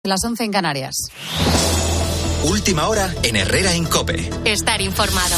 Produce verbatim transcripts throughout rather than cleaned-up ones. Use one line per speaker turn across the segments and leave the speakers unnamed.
Las once en Canarias.
Última hora en Herrera en COPE.
Estar informado.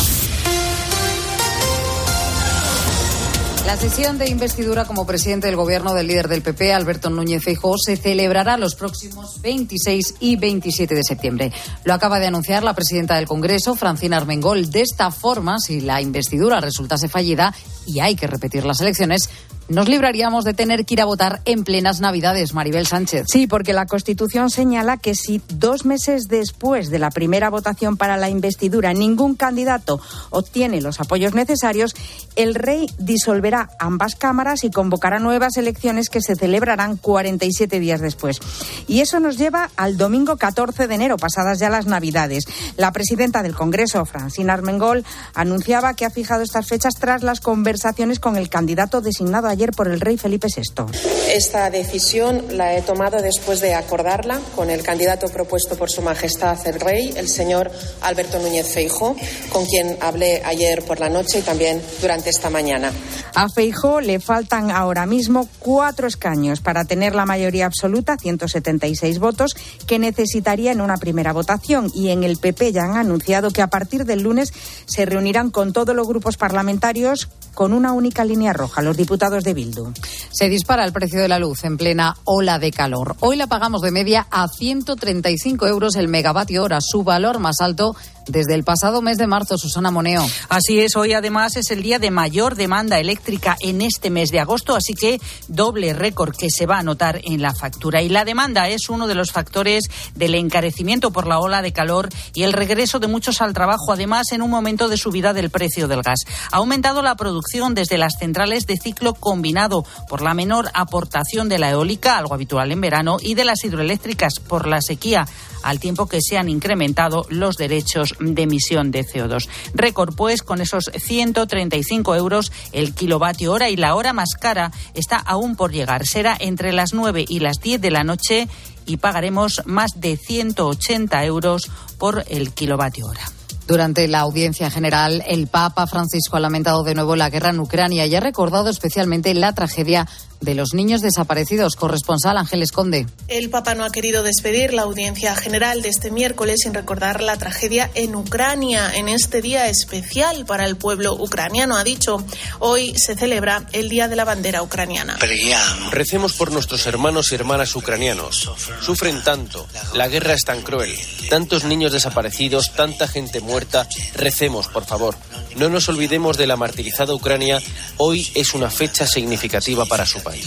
La sesión de investidura como presidente del gobierno del líder del P P, Alberto Núñez Feijóo, se celebrará los próximos veintiséis y veintisiete de septiembre. Lo acaba de anunciar la presidenta del Congreso, Francina Armengol. De esta forma, si la investidura resultase fallida y hay que repetir las elecciones, nos libraríamos de tener que ir a votar en plenas Navidades, Maribel Sánchez.
Sí, porque la Constitución señala que si dos meses después de la primera votación para la investidura ningún candidato obtiene los apoyos necesarios, el rey disolverá ambas cámaras y convocará nuevas elecciones que se celebrarán cuarenta y siete días después. Y eso nos lleva al domingo catorce de enero, pasadas ya las Navidades. La presidenta del Congreso, Francina Armengol, anunciaba que ha fijado estas fechas tras las conversaciones con el candidato designado ayer por el rey Felipe sexto.
Esta decisión la he tomado después de acordarla con el candidato propuesto por Su Majestad el Rey, el señor Alberto Núñez Feijóo, con quien hablé ayer por la noche y también durante esta mañana.
A Feijóo le faltan ahora mismo cuatro escaños para tener la mayoría absoluta, ciento setenta y seis votos, que necesitaría en una primera votación. Y en el P P ya han anunciado que a partir del lunes se reunirán con todos los grupos parlamentarios con una única línea roja, los diputados de Bildu.
Se dispara el precio de la luz en plena ola de calor. Hoy la pagamos de media a ciento treinta y cinco euros el megavatio hora, su valor más alto desde el pasado mes de marzo. Susana Moneo.
Así es, hoy además es el día de mayor demanda eléctrica en este mes de agosto, así que doble récord que se va a notar en la factura. Y la demanda es uno de los factores del encarecimiento por la ola de calor y el regreso de muchos al trabajo, además en un momento de subida del precio del gas. Ha aumentado la producción desde las centrales de ciclo combinado por la menor aportación de la eólica, algo habitual en verano, y de las hidroeléctricas por la sequía, al tiempo que se han incrementado los derechos de emisión de C O dos. Récord, pues, con esos ciento treinta y cinco euros el kilovatio hora, y la hora más cara está aún por llegar. Será entre las nueve y las diez de la noche y pagaremos más de ciento ochenta euros por el kilovatio hora.
Durante la audiencia general, el Papa Francisco ha lamentado de nuevo la guerra en Ucrania y ha recordado especialmente la tragedia de los niños desaparecidos. Corresponsal Ángeles Conde.
El Papa no ha querido despedir la audiencia general de este miércoles sin recordar la tragedia en Ucrania en este día especial para el pueblo ucraniano. Ha dicho, hoy se celebra el Día de la Bandera Ucraniana.
Recemos por nuestros hermanos y hermanas ucranianos. Sufren tanto, la guerra es tan cruel, tantos niños desaparecidos, tanta gente muerta. Recemos, por favor. No nos olvidemos de la martirizada Ucrania. Hoy es una fecha significativa para su país.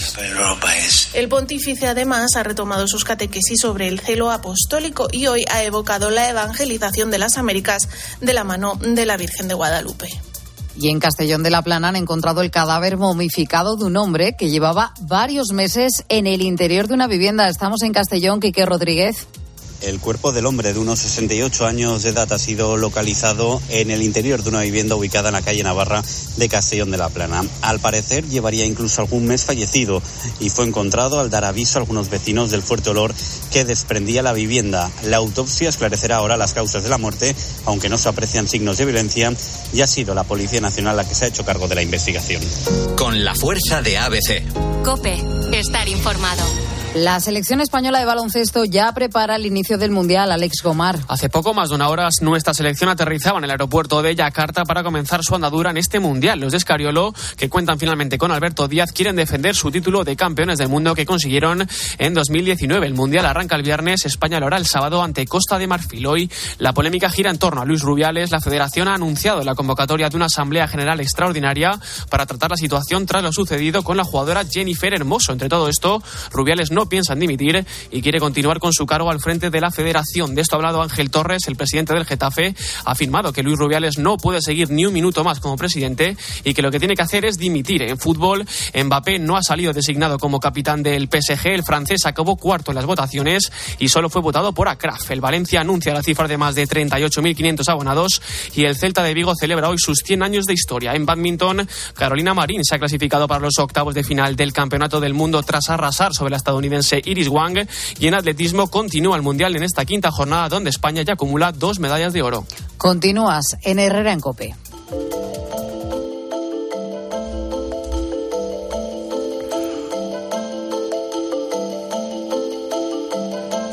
El pontífice además ha retomado sus catequesis sobre el celo apostólico y hoy ha evocado la evangelización de las Américas de la mano de la Virgen de Guadalupe.
Y en Castellón de la Plana han encontrado el cadáver momificado de un hombre que llevaba varios meses en el interior de una vivienda. Estamos en Castellón, Quique Rodríguez.
El cuerpo del hombre de unos sesenta y ocho años de edad ha sido localizado en el interior de una vivienda ubicada en la calle Navarra de Castellón de la Plana. Al parecer llevaría incluso algún mes fallecido y fue encontrado al dar aviso a algunos vecinos del fuerte olor que desprendía la vivienda. La autopsia esclarecerá ahora las causas de la muerte, aunque no se aprecian signos de violencia, y ha sido la Policía Nacional la que se ha hecho cargo de la investigación.
Con la fuerza de A B C.
COPE, estar informado.
La selección española de baloncesto ya prepara el inicio del Mundial. Alex Gomar.
Hace poco más de una hora nuestra selección aterrizaba en el aeropuerto de Yakarta para comenzar su andadura en este Mundial. Los de Escariolo, que cuentan finalmente con Alberto Díaz, quieren defender su título de campeones del mundo que consiguieron en dos mil diecinueve. El Mundial arranca el viernes, España lo hará el sábado ante Costa de Marfil. Hoy la polémica gira en torno a Luis Rubiales. La Federación ha anunciado la convocatoria de una asamblea general extraordinaria para tratar la situación tras lo sucedido con la jugadora Jennifer Hermoso. Entre todo esto, Rubiales no piensa en dimitir y quiere continuar con su cargo al frente de la Federación. De esto ha hablado Ángel Torres, el presidente del Getafe. Ha afirmado que Luis Rubiales no puede seguir ni un minuto más como presidente y que lo que tiene que hacer es dimitir. En fútbol, Mbappé no ha salido designado como capitán del P S G. El francés acabó cuarto en las votaciones y solo fue votado por Akraf. El Valencia anuncia la cifra de más de treinta y ocho mil quinientos abonados y el Celta de Vigo celebra hoy sus cien años de historia. En badminton, Carolina Marín se ha clasificado para los octavos de final del Campeonato del Mundo tras arrasar sobre la estadounidense Iris Wang, y en atletismo continúa el Mundial en esta quinta jornada donde España ya acumula dos medallas de oro.
Continúas en Herrera en COPE.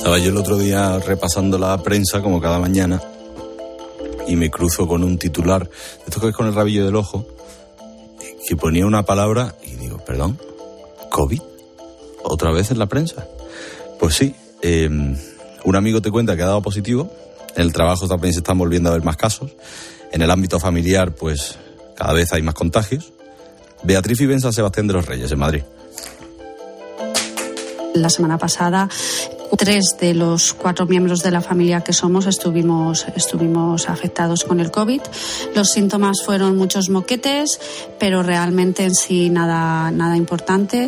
Estaba yo el otro día repasando la prensa, como cada mañana, y me cruzo con un titular, esto que es con el rabillo del ojo, que ponía una palabra, y digo, perdón, ¿COVID? ¿Otra vez en la prensa? Pues sí, eh, un amigo te cuenta que ha dado positivo, en el trabajo también se están volviendo a ver más casos, en el ámbito familiar, pues cada vez hay más contagios. Beatriz vive en San Sebastián de los Reyes, en Madrid.
La semana pasada, tres de los cuatro miembros de la familia que somos estuvimos, estuvimos afectados con el COVID. Los síntomas fueron muchos moquetes, pero realmente en sí nada, nada importante,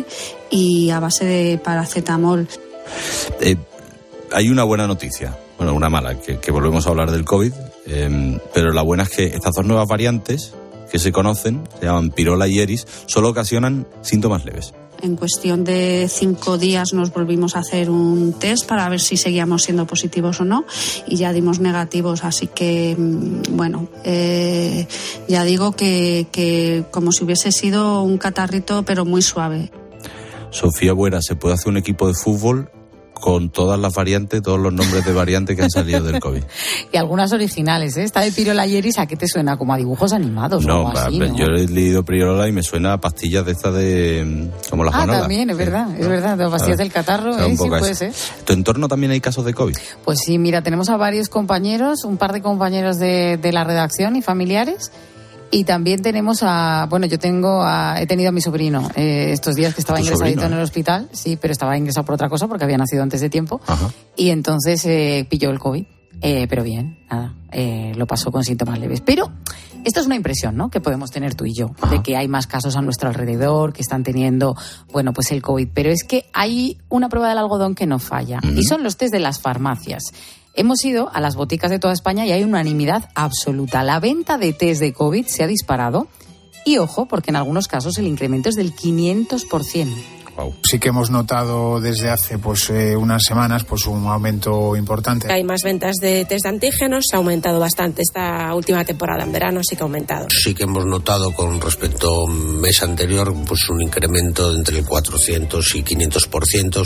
y a base de paracetamol.
Eh, hay una buena noticia, bueno, una mala, que, que volvemos a hablar del COVID, eh, pero la buena es que estas dos nuevas variantes que se conocen, se llaman Pirola y Eris, solo ocasionan síntomas leves.
En cuestión de cinco días nos volvimos a hacer un test para ver si seguíamos siendo positivos o no, y ya dimos negativos, así que, bueno, eh, ya digo que, que como si hubiese sido un catarrito, pero muy suave.
Sofía Buera, ¿se puede hacer un equipo de fútbol con todas las variantes, todos los nombres de variantes que han salido del COVID?
Y algunas originales, ¿eh? Esta de Pirola y Eris, ¿a qué te suena? Como a dibujos animados
no,
o algo así, ¿no?
Yo he leído Pirola y me suena a pastillas de estas de... como las
Ah,
manolas.
también, es verdad, es verdad, de pastillas del catarro,
o sea,
¿eh? Sí puede ser.
¿Tu entorno también hay casos de COVID?
Pues sí, mira, tenemos a varios compañeros, un par de compañeros de, de la redacción y familiares. Y también tenemos a, bueno, yo tengo a, he tenido a mi sobrino eh, estos días que estaba ingresadito sobrino, en el hospital, sí, pero estaba ingresado por otra cosa porque había nacido antes de tiempo. Ajá. Y entonces eh, pilló el COVID, eh, pero bien, nada, eh, lo pasó con síntomas leves. Pero esto es una impresión, ¿no?, que podemos tener tú y yo, Ajá. de que hay más casos a nuestro alrededor, que están teniendo, bueno, pues el COVID. Pero es que hay una prueba del algodón que no falla, uh-huh. y son los test de las farmacias. Hemos ido a las boticas de toda España y hay unanimidad absoluta. La venta de test de COVID se ha disparado y, ojo, porque en algunos casos el incremento es del quinientos por ciento.
Wow. Sí que hemos notado desde hace pues eh, unas semanas pues un aumento importante.
Hay más ventas de test de antígenos, ha aumentado bastante esta última temporada, en verano sí que ha aumentado.
Sí que hemos notado con respecto al mes anterior pues un incremento de entre el cuatrocientos y quinientos por ciento.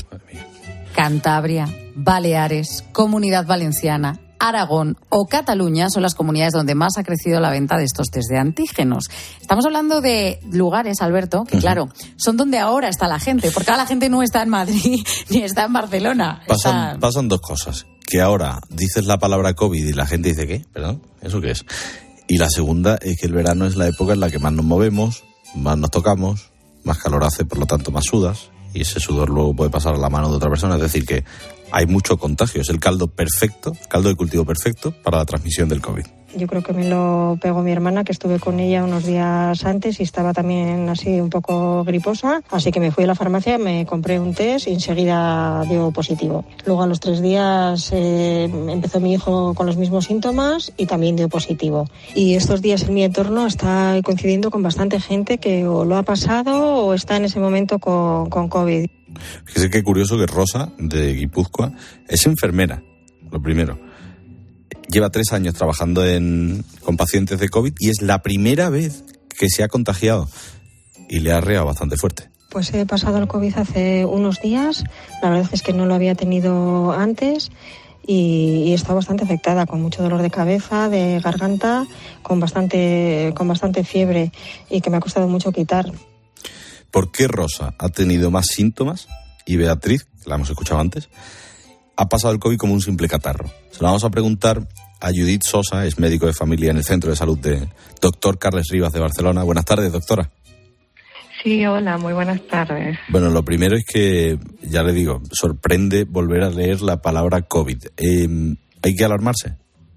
Cantabria, Baleares, Comunidad Valenciana, Aragón o Cataluña son las comunidades donde más ha crecido la venta de estos test de antígenos. Estamos hablando de lugares, Alberto, que claro, son donde ahora está la gente, porque ahora la gente no está en Madrid ni está en Barcelona.
Pasan,
está...
pasan dos cosas, que ahora dices la palabra COVID y la gente dice, ¿qué? ¿Perdón? ¿Eso qué es? Y la segunda es que el verano es la época en la que más nos movemos, más nos tocamos, más calor hace, por lo tanto más sudas, y ese sudor luego puede pasar a la mano de otra persona, es decir que hay mucho contagio, es el caldo perfecto, caldo de cultivo perfecto para la transmisión del COVID.
Yo creo que me lo pegó mi hermana, que estuve con ella unos días antes y estaba también así un poco griposa, así que me fui a la farmacia, me compré un test y enseguida dio positivo. Luego a los tres días eh, empezó mi hijo con los mismos síntomas y también dio positivo. Y estos días en mi entorno está coincidiendo con bastante gente que o lo ha pasado o está en ese momento con, con COVID.
Fíjese qué curioso que Rosa, de Guipúzcoa, es enfermera, lo primero. Lleva tres años trabajando en, con pacientes de COVID y es la primera vez que se ha contagiado y le ha arreado bastante fuerte.
Pues he pasado el COVID hace unos días, la verdad es que no lo había tenido antes y, y he estado bastante afectada, con mucho dolor de cabeza, de garganta, con bastante, con bastante fiebre y que me ha costado mucho quitar.
¿Por qué Rosa ha tenido más síntomas y Beatriz, que la hemos escuchado antes, ha pasado el COVID como un simple catarro? Se lo vamos a preguntar a Judith Sosa, es médico de familia en el Centro de Salud de Doctor Carles Rivas de Barcelona. Buenas tardes, doctora.
Sí, hola, muy buenas tardes.
Bueno, lo primero es que, ya le digo, sorprende volver a leer la palabra COVID. Eh, ¿Hay que alarmarse?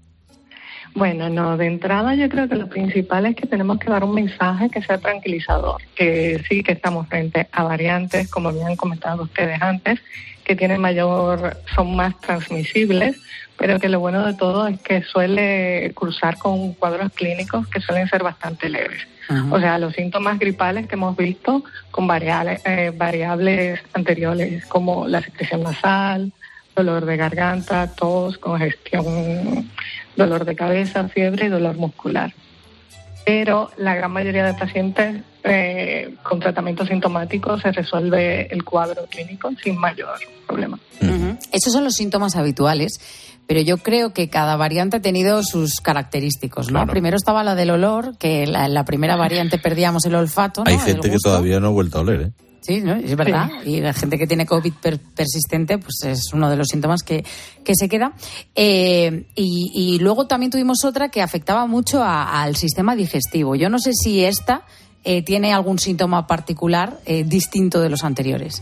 Bueno, no, de entrada yo creo que lo principal es que tenemos que dar un mensaje que sea tranquilizador, que sí que estamos frente a variantes, como bien han comentado ustedes antes, que tienen mayor, son más transmisibles, pero que lo bueno de todo es que suele cruzar con cuadros clínicos que suelen ser bastante leves. Uh-huh. O sea, los síntomas gripales que hemos visto con variables, eh, variables anteriores como la secreción nasal, dolor de garganta, tos, congestión, dolor de cabeza, fiebre y dolor muscular. pero la gran mayoría de pacientes eh, con tratamiento sintomático se resuelve el cuadro clínico sin mayor problema.
Uh-huh. Esos son los síntomas habituales, pero yo creo que cada variante ha tenido sus característicos, ¿no? Claro. Primero estaba la del olor, que la, la primera variante perdíamos el olfato, ¿no?
Hay gente que todavía no ha vuelto a oler, ¿eh?
Sí, ¿no? Es verdad. Sí. Y la gente que tiene COVID per- persistente, pues es uno de los síntomas que, que se queda. Eh, y, y luego también tuvimos otra que afectaba mucho a, al sistema digestivo. Yo no sé si esta eh, tiene algún síntoma particular eh, distinto de los anteriores.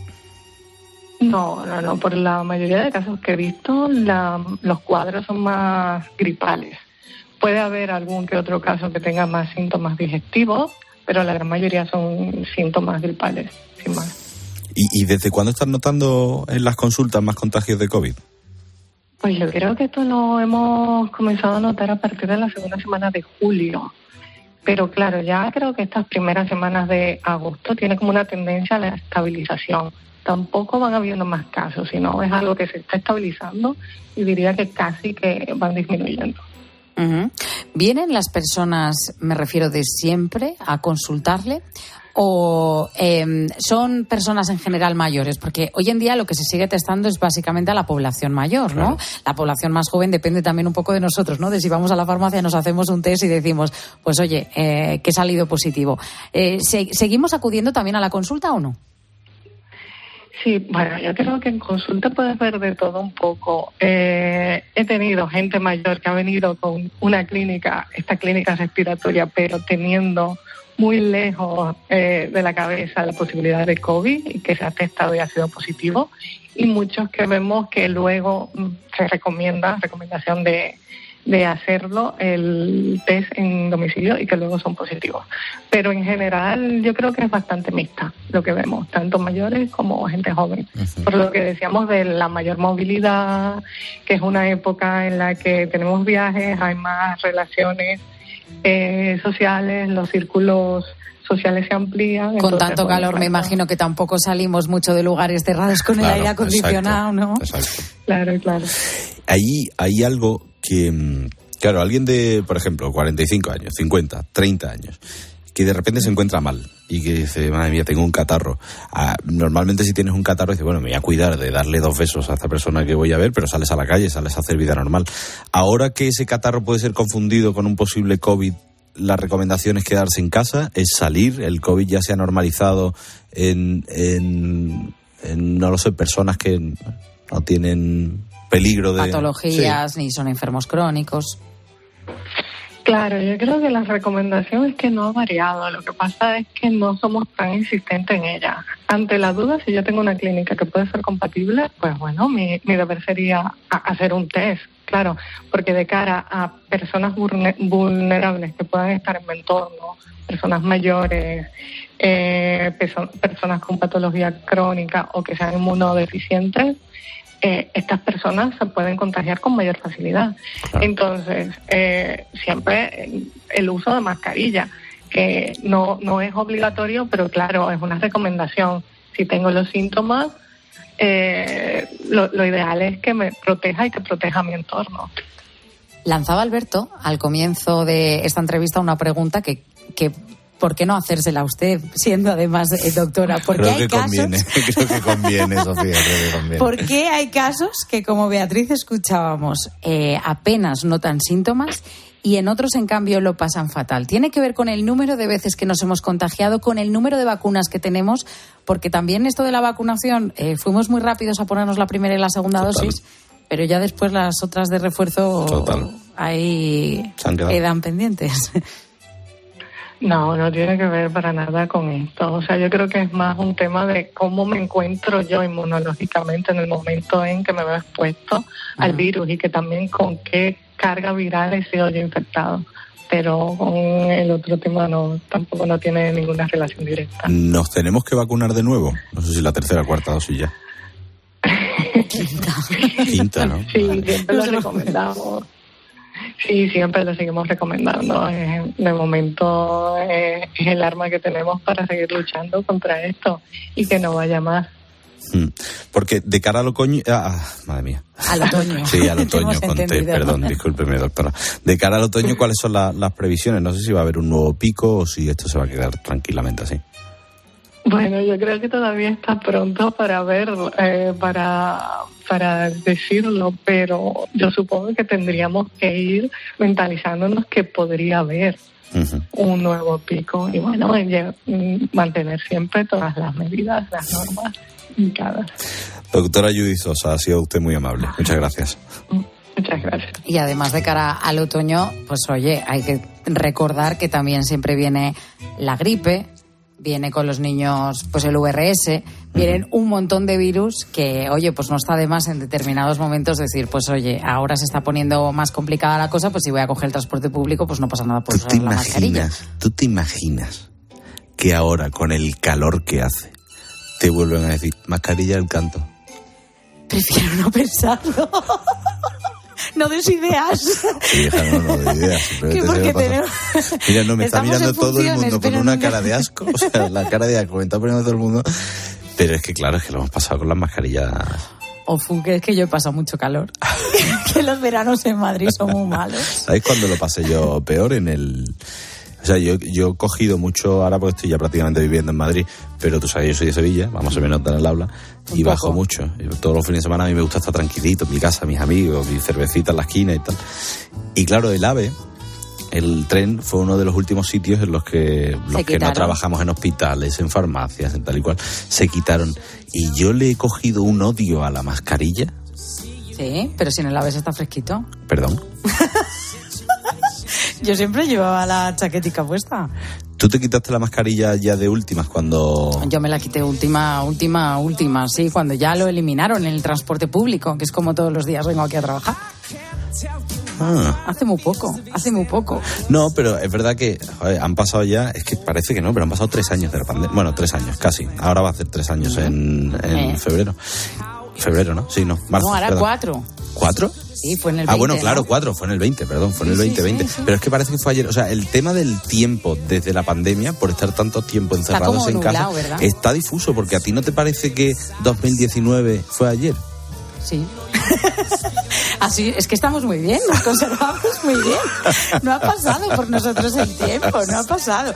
No, no, no. Por la mayoría de casos que he visto, la, los cuadros son más gripales. Puede haber algún que otro caso que tenga más síntomas digestivos, pero la gran mayoría son síntomas gripales, sin más.
¿Y, y desde cuándo estás notando en las consultas más contagios de COVID?
Pues yo creo que esto lo hemos comenzado a notar a partir de la segunda semana de julio. Pero claro, ya creo que estas primeras semanas de agosto tiene como una tendencia a la estabilización. Tampoco van habiendo más casos, sino es algo que se está estabilizando y diría que casi que van disminuyendo.
Uh-huh. ¿Vienen las personas, me refiero de siempre, a consultarle? ¿O eh, son personas en general mayores? Porque hoy en día lo que se sigue testando es básicamente a la población mayor, ¿no? Claro. La población más joven depende también un poco de nosotros, ¿no? De si vamos a la farmacia, nos hacemos un test y decimos, pues oye, eh, que he salido positivo. Eh, ¿se- ¿Seguimos acudiendo también a la consulta o no?
Sí, bueno, yo creo que en consulta puedes ver de todo un poco. Eh, he tenido gente mayor que ha venido con una clínica, esta clínica respiratoria, pero teniendo muy lejos eh, de la cabeza la posibilidad de COVID y que se ha testado y ha sido positivo. Y muchos que vemos que luego mm, se recomienda, recomendación de, de hacerlo, el test en domicilio y que luego son positivos. Pero en general yo creo que es bastante mixta lo que vemos, tanto mayores como gente joven. Uh-huh. Por lo que decíamos de la mayor movilidad, que es una época en la que tenemos viajes, hay más relaciones eh, sociales, los círculos sociales se amplían.
Con
entonces,
tanto
bueno,
calor
claro,
me imagino que tampoco salimos mucho de lugares cerrados con
Claro,
el aire acondicionado,
exacto,
¿no?
Exacto.
Claro, claro.
Ahí hay algo que, claro, alguien de, por ejemplo, cuarenta y cinco años, cincuenta, treinta años, que de repente se encuentra mal y que dice, madre mía, tengo un catarro. Ah, normalmente si tienes un catarro dices, bueno, me voy a cuidar de darle dos besos a esta persona que voy a ver, pero sales a la calle, sales a hacer vida normal. Ahora que ese catarro puede ser confundido con un posible COVID, la recomendación es quedarse en casa, es salir, el COVID ya se ha normalizado en, en, en no lo sé, personas que no tienen peligro de...
Patologías,
Sí.
ni son enfermos crónicos.
Claro, yo creo que la recomendación es que no ha variado. Lo que pasa es que no somos tan insistentes en ella. Ante la duda, si yo tengo una clínica que puede ser compatible, pues bueno, mi, mi deber sería a- hacer un test, claro, porque de cara a personas vulne- vulnerables que puedan estar en mi entorno, personas mayores, eh, perso- personas con patología crónica o que sean inmunodeficientes, Eh, estas personas se pueden contagiar con mayor facilidad. Claro. Entonces, eh, siempre el uso de mascarilla, que no, no es obligatorio, pero claro, es una recomendación. Si tengo los síntomas, eh, lo, lo ideal es que me proteja y que proteja mi entorno.
Lanzaba Alberto al comienzo de esta entrevista una pregunta que, que ¿por qué no hacérsela a usted, siendo además eh, doctora? ¿Por qué
Creo
hay
que
casos?
conviene, creo que conviene, Sofía, creo que conviene.
¿Por qué hay casos que, como Beatriz escuchábamos, eh, apenas notan síntomas y en otros, en cambio, lo pasan fatal? ¿Tiene que ver con el número de veces que nos hemos contagiado, con el número de vacunas que tenemos? Porque también esto de la vacunación, eh, fuimos muy rápidos a ponernos la primera y la segunda Total. dosis, pero ya después las otras de refuerzo
Total.
ahí
Se han quedado.
quedan pendientes.
No, no tiene que ver para nada con esto. O sea, yo creo que es más un tema de cómo me encuentro yo inmunológicamente en el momento en que me veo expuesto uh-huh. al virus y que también con qué carga viral he sido yo infectado. Pero con el otro tema no, tampoco no tiene ninguna relación directa.
¿Nos tenemos que vacunar de nuevo? No sé si la tercera o cuarta dosis ya.
Quinta.
Quinta, ¿no?
Sí, siempre lo recomendamos. Sí, siempre lo seguimos recomendando. Eh, de momento eh, es el arma que tenemos para seguir luchando contra esto y que no vaya más.
Hmm. Porque de cara al otoño... Ah, madre mía.
Al otoño.
Sí, al otoño, conté, perdón, discúlpeme, doctora. De cara al otoño, ¿cuáles son la, las previsiones? No sé si va a haber un nuevo pico o si esto se va a quedar tranquilamente así.
Bueno, yo creo que todavía está pronto para ver, eh, para, para decirlo, pero yo supongo que tendríamos que ir mentalizándonos que podría haber uh-huh. un nuevo pico y bueno, mantener siempre todas las medidas, las normas indicadas.
Doctora Judith Sosa, ha sido usted muy amable. Muchas gracias.
Muchas gracias. Y
además de cara al otoño, pues oye, hay que recordar que también siempre viene la gripe, viene con los niños pues el U R S, vienen un montón de virus que, oye, pues no está de más en determinados momentos decir, pues oye, ahora se está poniendo más complicada la cosa, pues si voy a coger el transporte público, pues no pasa nada por usar la mascarilla.
¿Tú te imaginas que ahora, con el calor que hace, te vuelven a decir, mascarilla al canto?
Prefiero no pensarlo. No des ideas.
Sí, hija, no, no des ideas. Porque tenemos... Mira, no, me está mirando todo el mundo con una cara de asco. O sea, la cara de asco me está poniendo todo el mundo. Pero es que, claro, es que lo hemos pasado con las mascarillas.
Ofu, que es que yo he pasado mucho calor. Que los veranos en Madrid son muy malos.
¿Sabéis cuándo lo pasé yo peor? En el... O sea, yo, yo he cogido mucho, ahora porque estoy ya prácticamente viviendo en Madrid, pero tú sabes, yo soy de Sevilla, vamos a ver nota en el aula, y Un bajo poco. mucho. Yo, todos los fines de semana a mí me gusta estar tranquilito en mi casa, mis amigos, mi cervecita en la esquina y tal. Y claro, el AVE, el tren, fue uno de los últimos sitios en los que los que no trabajamos en hospitales, en farmacias, en tal y cual, se quitaron. Y yo le he cogido un odio a la mascarilla.
Sí, pero si en el AVE está fresquito.
Perdón.
Yo siempre llevaba la chaquetica puesta.
¿Tú te quitaste la mascarilla ya de últimas cuando...?
Yo me la quité última, última, última, sí, cuando ya lo eliminaron en el transporte público, que es como todos los días vengo aquí a trabajar. Ah. Hace muy poco, hace muy poco.
No, pero es verdad que joder, han pasado ya, es que parece que no, pero han pasado tres años de la pandemia. Bueno, tres años, casi. Ahora va a hacer tres años en, en eh. febrero. Febrero, ¿no? Sí, no. Marzo,
no, ahora
perdón.
cuatro.
¿Cuatro?
Sí, fue en el veinte.
Ah, bueno, claro,
¿no?
cuatro, fue en el veinte, perdón, fue en el veinte veinte. Sí, sí, sí. Pero es que parece que fue ayer. O sea, el tema del tiempo desde la pandemia, por estar tanto tiempo encerrados en
nublado,
casa,
¿verdad?
Está difuso, porque a ti no te parece que dos mil diecinueve fue ayer.
Sí. Así, es que estamos muy bien, nos conservamos muy bien. No ha pasado por nosotros el tiempo, no ha pasado.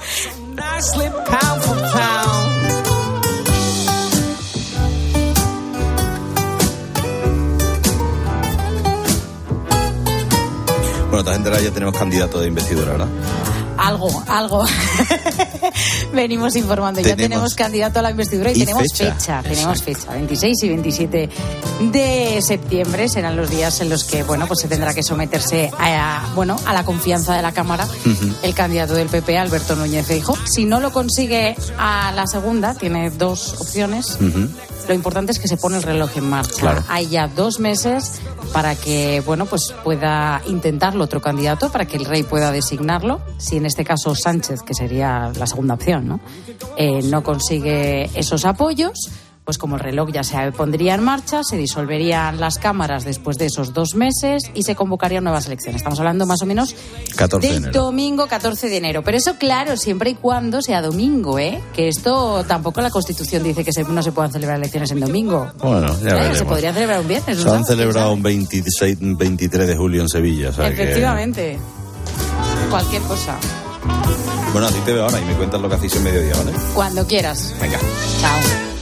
Bueno, te has enterado, ya tenemos candidato de investidura, ¿verdad?
Algo, algo. Venimos informando. Tenemos, ya tenemos candidato a la investidura y, y tenemos fecha. fecha tenemos fecha. veintiséis y veintisiete de septiembre serán los días en los que, bueno, pues se tendrá que someterse a, bueno, a la confianza de la Cámara uh-huh. el candidato del P P, Alberto Núñez Feijóo. Si no lo consigue a la segunda, tiene dos opciones. Uh-huh. Lo importante es que se pone el reloj en marcha.
Claro.
Hay ya dos meses para que, bueno, pues pueda intentarlo otro candidato, para que el rey pueda designarlo. Si en este caso Sánchez, que sería la segunda opción, ¿no? Eh, no consigue esos apoyos, pues como el reloj ya se pondría en marcha, se disolverían las cámaras después de esos dos meses y se convocarían nuevas elecciones. Estamos hablando más o menos del domingo catorce de enero. Pero eso, claro, siempre y cuando sea domingo, ¿eh? Que esto tampoco la Constitución dice que se, no se puedan celebrar elecciones en domingo.
Bueno, ya
¿Eh?
veremos.
Se podría celebrar un viernes.
Se han celebrado un veintiséis, veintitrés de julio en Sevilla. O sea
efectivamente.
Que...
Cualquier cosa.
Bueno, así te veo ahora y me cuentas lo que hacéis en mediodía, ¿vale?
Cuando quieras.
Venga.
Chao.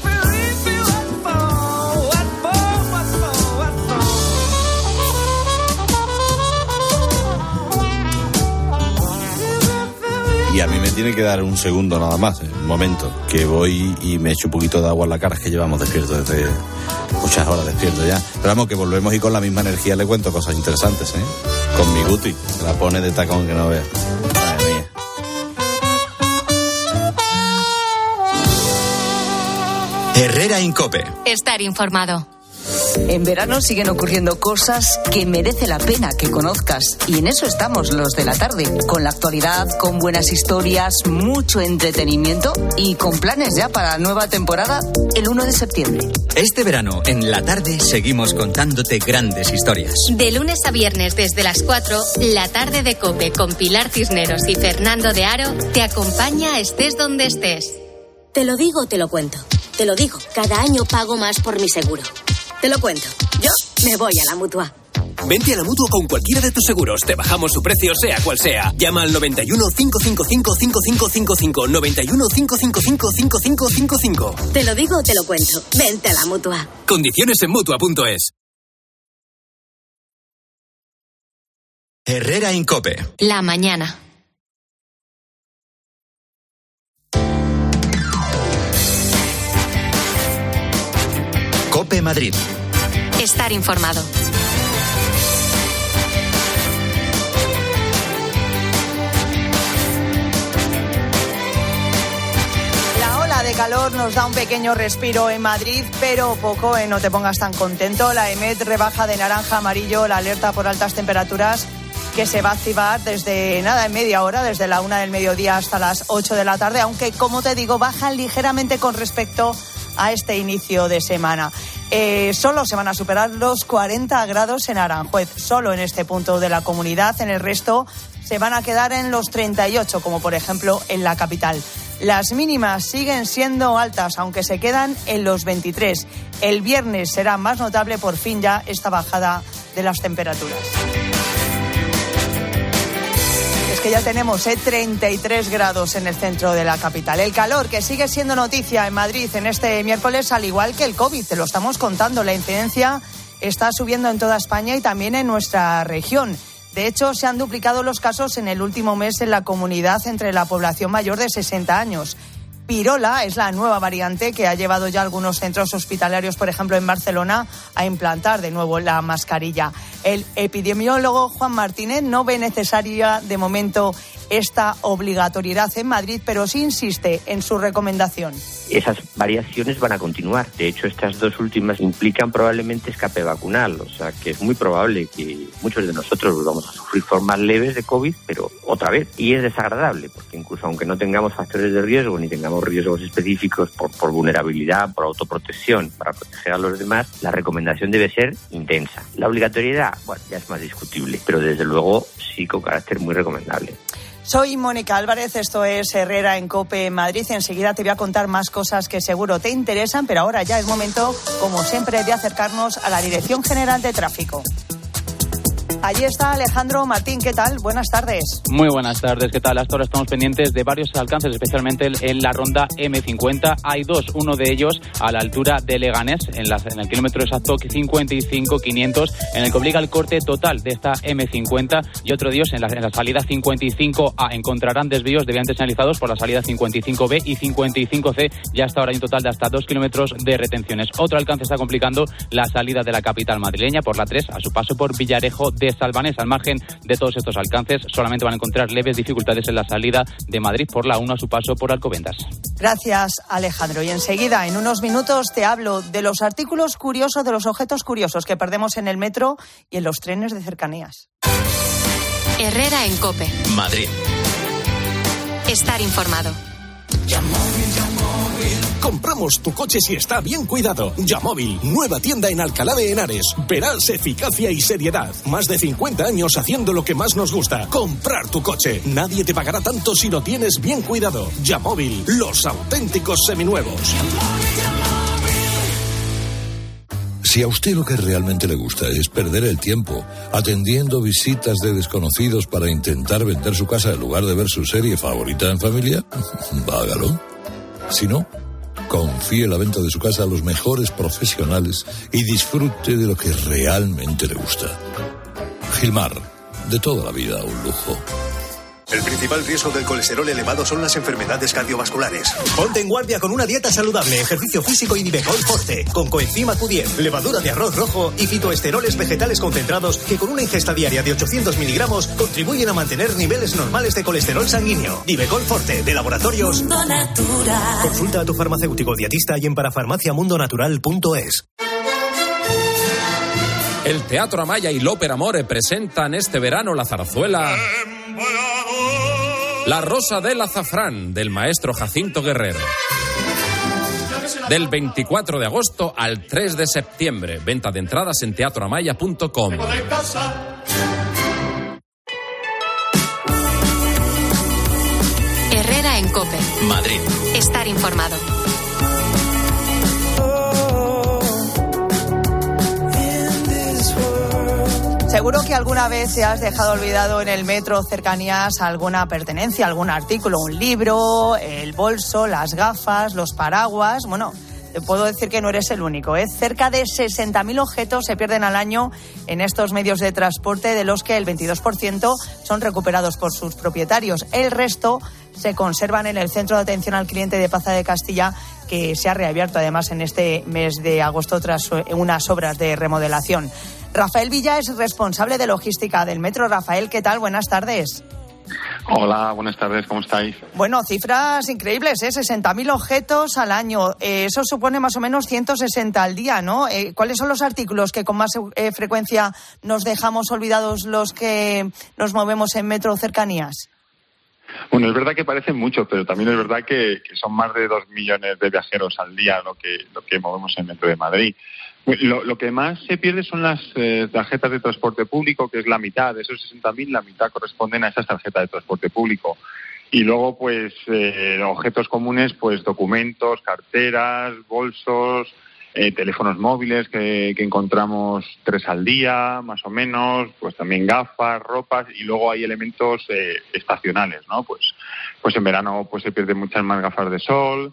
Y a mí me tiene que dar un segundo nada más, un momento, que voy y me echo un poquito de agua en la cara, es que llevamos despiertos desde muchas horas despiertos ya. Pero vamos, que volvemos y con la misma energía le cuento cosas interesantes, ¿eh? Con mi Guti, que la pone de tacón que no veas. Madre mía.
Herrera Incope.
Estar informado.
En verano siguen ocurriendo cosas que merece la pena que conozcas y en eso estamos los de la tarde, con la actualidad, con buenas historias, mucho entretenimiento y con planes ya para la nueva temporada el uno de septiembre.
Este verano en la tarde seguimos contándote grandes historias.
De lunes a viernes desde las cuatro, la tarde de COPE con Pilar Cisneros y Fernando de Aro te acompaña estés donde estés.
Te lo digo, te lo cuento. te lo digo, cada año pago más por mi seguro. Te lo cuento, yo me voy a la Mutua.
Vente a la Mutua con cualquiera de tus seguros. Te bajamos su precio, sea cual sea. Llama al noventa y uno, cinco cinco cinco, cinco cinco cinco cinco. noventa y uno, cinco cinco cinco, cinco cinco cinco cinco.
Te lo digo o te lo cuento. Vente a la Mutua.
Condiciones en Mutua punto es.
Herrera Incope.
La mañana.
Cope Madrid.
Estar informado.
La ola de calor nos da un pequeño respiro en Madrid, pero poco, ¿eh? No te pongas tan contento. La EMET rebaja de naranja a amarillo la alerta por altas temperaturas que se va a activar desde nada en media hora, desde la una del mediodía hasta las ocho de la tarde, aunque, como te digo, bajan ligeramente con respecto a este inicio de semana. Eh, solo se van a superar los cuarenta grados en Aranjuez, solo en este punto de la comunidad. En el resto se van a quedar en los treinta y ocho, como por ejemplo en la capital. Las mínimas siguen siendo altas, aunque se quedan en los veintitrés. El viernes será más notable por fin ya esta bajada de las temperaturas. Que ya tenemos eh, treinta y tres grados en el centro de la capital. El calor que sigue siendo noticia en Madrid en este miércoles, al igual que el COVID, te lo estamos contando. La incidencia está subiendo en toda España y también en nuestra región. De hecho, se han duplicado los casos en el último mes en la comunidad entre la población mayor de sesenta años. Pirola es la nueva variante que ha llevado ya algunos centros hospitalarios, por ejemplo en Barcelona, a implantar de nuevo la mascarilla. El epidemiólogo Juan Martínez no ve necesaria de momento esta obligatoriedad en Madrid, pero sí insiste en su recomendación.
Esas variaciones van a continuar. De hecho, estas dos últimas implican probablemente escape vacunal, o sea que es muy probable que muchos de nosotros vamos a sufrir formas leves de COVID, pero otra vez. Y es desagradable, porque incluso aunque no tengamos factores de riesgo ni tengamos riesgos específicos por, por vulnerabilidad, por autoprotección, para proteger a los demás, la recomendación debe ser intensa. La obligatoriedad, bueno, ya es más discutible, pero desde luego sí con carácter muy recomendable.
Soy Mónica Álvarez, esto es Herrera en COPE Madrid. Enseguida te voy a contar más cosas que seguro te interesan, pero ahora ya es momento, como siempre, de acercarnos a la Dirección General de Tráfico. Allí está Alejandro Martín, ¿qué tal? Buenas tardes.
Muy buenas tardes, ¿qué tal? Hasta ahora estamos pendientes de varios alcances, especialmente en la ronda eme cincuenta. Hay dos, uno de ellos a la altura de Leganés, en, la, en el kilómetro exacto cincuenta y cinco quinientos, en el que obliga el corte total de esta eme cincuenta, y otro de ellos en la, en la salida cincuenta y cinco a. Encontrarán desvíos debiantes señalizados por la salida cincuenta y cinco be y cincuenta y cinco ce, ya hasta ahora hay un total de hasta dos kilómetros de retenciones. Otro alcance está complicando la salida de la capital madrileña por la tres a su paso por Villarejo de Salvanés. Al margen de todos estos alcances, solamente van a encontrar leves dificultades en la salida de Madrid por la uno a su paso por Alcobendas.
Gracias, Alejandro. Y enseguida, en unos minutos, te hablo de los artículos curiosos, de los objetos curiosos que perdemos en el metro y en los trenes de cercanías.
Herrera en COPE.
Madrid.
Estar informado.
Compramos tu coche si está bien cuidado. Yamóvil, nueva tienda en Alcalá de Henares. Verás eficacia y seriedad. Más de cincuenta años haciendo lo que más nos gusta. Comprar tu coche. Nadie te pagará tanto si lo tienes bien cuidado. Yamóvil, los auténticos seminuevos.
Si a usted lo que realmente le gusta es perder el tiempo atendiendo visitas de desconocidos para intentar vender su casa en lugar de ver su serie favorita en familia, hágalo. Si no, confíe la venta de su casa a los mejores profesionales y disfrute de lo que realmente le gusta. Gilmar, de toda la vida un lujo.
El principal riesgo del colesterol elevado son las enfermedades cardiovasculares. Ponte en guardia con una dieta saludable, ejercicio físico y Nivecol Forte, con coenzima Q diez, levadura de arroz rojo y fitoesteroles vegetales concentrados que con una ingesta diaria de ochocientos miligramos contribuyen a mantener niveles normales de colesterol sanguíneo. Nivecol Forte, de Laboratorios Mundo Natural. Consulta a tu farmacéutico dietista y en parafarmaciamundonatural punto es.
El Teatro Amaya y l'Ópera Amore presentan este verano la zarzuela La Rosa del Azafrán, del maestro Jacinto Guerrero. Del veinticuatro de agosto al tres de septiembre. Venta de entradas en teatro amaya punto com.
Herrera en COPE.
Madrid.
Estar informado.
Seguro que alguna vez te has dejado olvidado en el metro cercanías alguna pertenencia, algún artículo, un libro, el bolso, las gafas, los paraguas. Bueno, te puedo decir que no eres el único, ¿eh? Cerca de sesenta mil objetos se pierden al año en estos medios de transporte, de los que el veintidós por ciento son recuperados por sus propietarios. El resto se conservan en el Centro de Atención al Cliente de Plaza de Castilla, que se ha reabierto además en este mes de agosto tras unas obras de remodelación. Rafael Villa es responsable de logística del metro. Rafael, ¿qué tal? Buenas tardes.
Hola, buenas tardes, ¿cómo estáis?
Bueno, cifras increíbles, ¿eh? sesenta mil objetos al año. Eh, eso supone más o menos ciento sesenta al día, ¿no? Eh, ¿Cuáles son los artículos que con más eh, frecuencia nos dejamos olvidados los que nos movemos en metro cercanías?
Bueno, es verdad que parecen muchos, pero también es verdad que, que son más de dos millones de viajeros al día lo que, lo que movemos en metro de Madrid. Lo, lo que más se pierde son las eh, tarjetas de transporte público, que es la mitad. De esos sesenta mil, la mitad corresponden a esas tarjetas de transporte público. Y luego, pues, eh, objetos comunes, pues, documentos, carteras, bolsos, eh, teléfonos móviles que, que encontramos tres al día, más o menos, pues también gafas, ropas, y luego hay elementos eh, estacionales, ¿no? Pues, pues en verano, pues se pierden muchas más gafas de sol,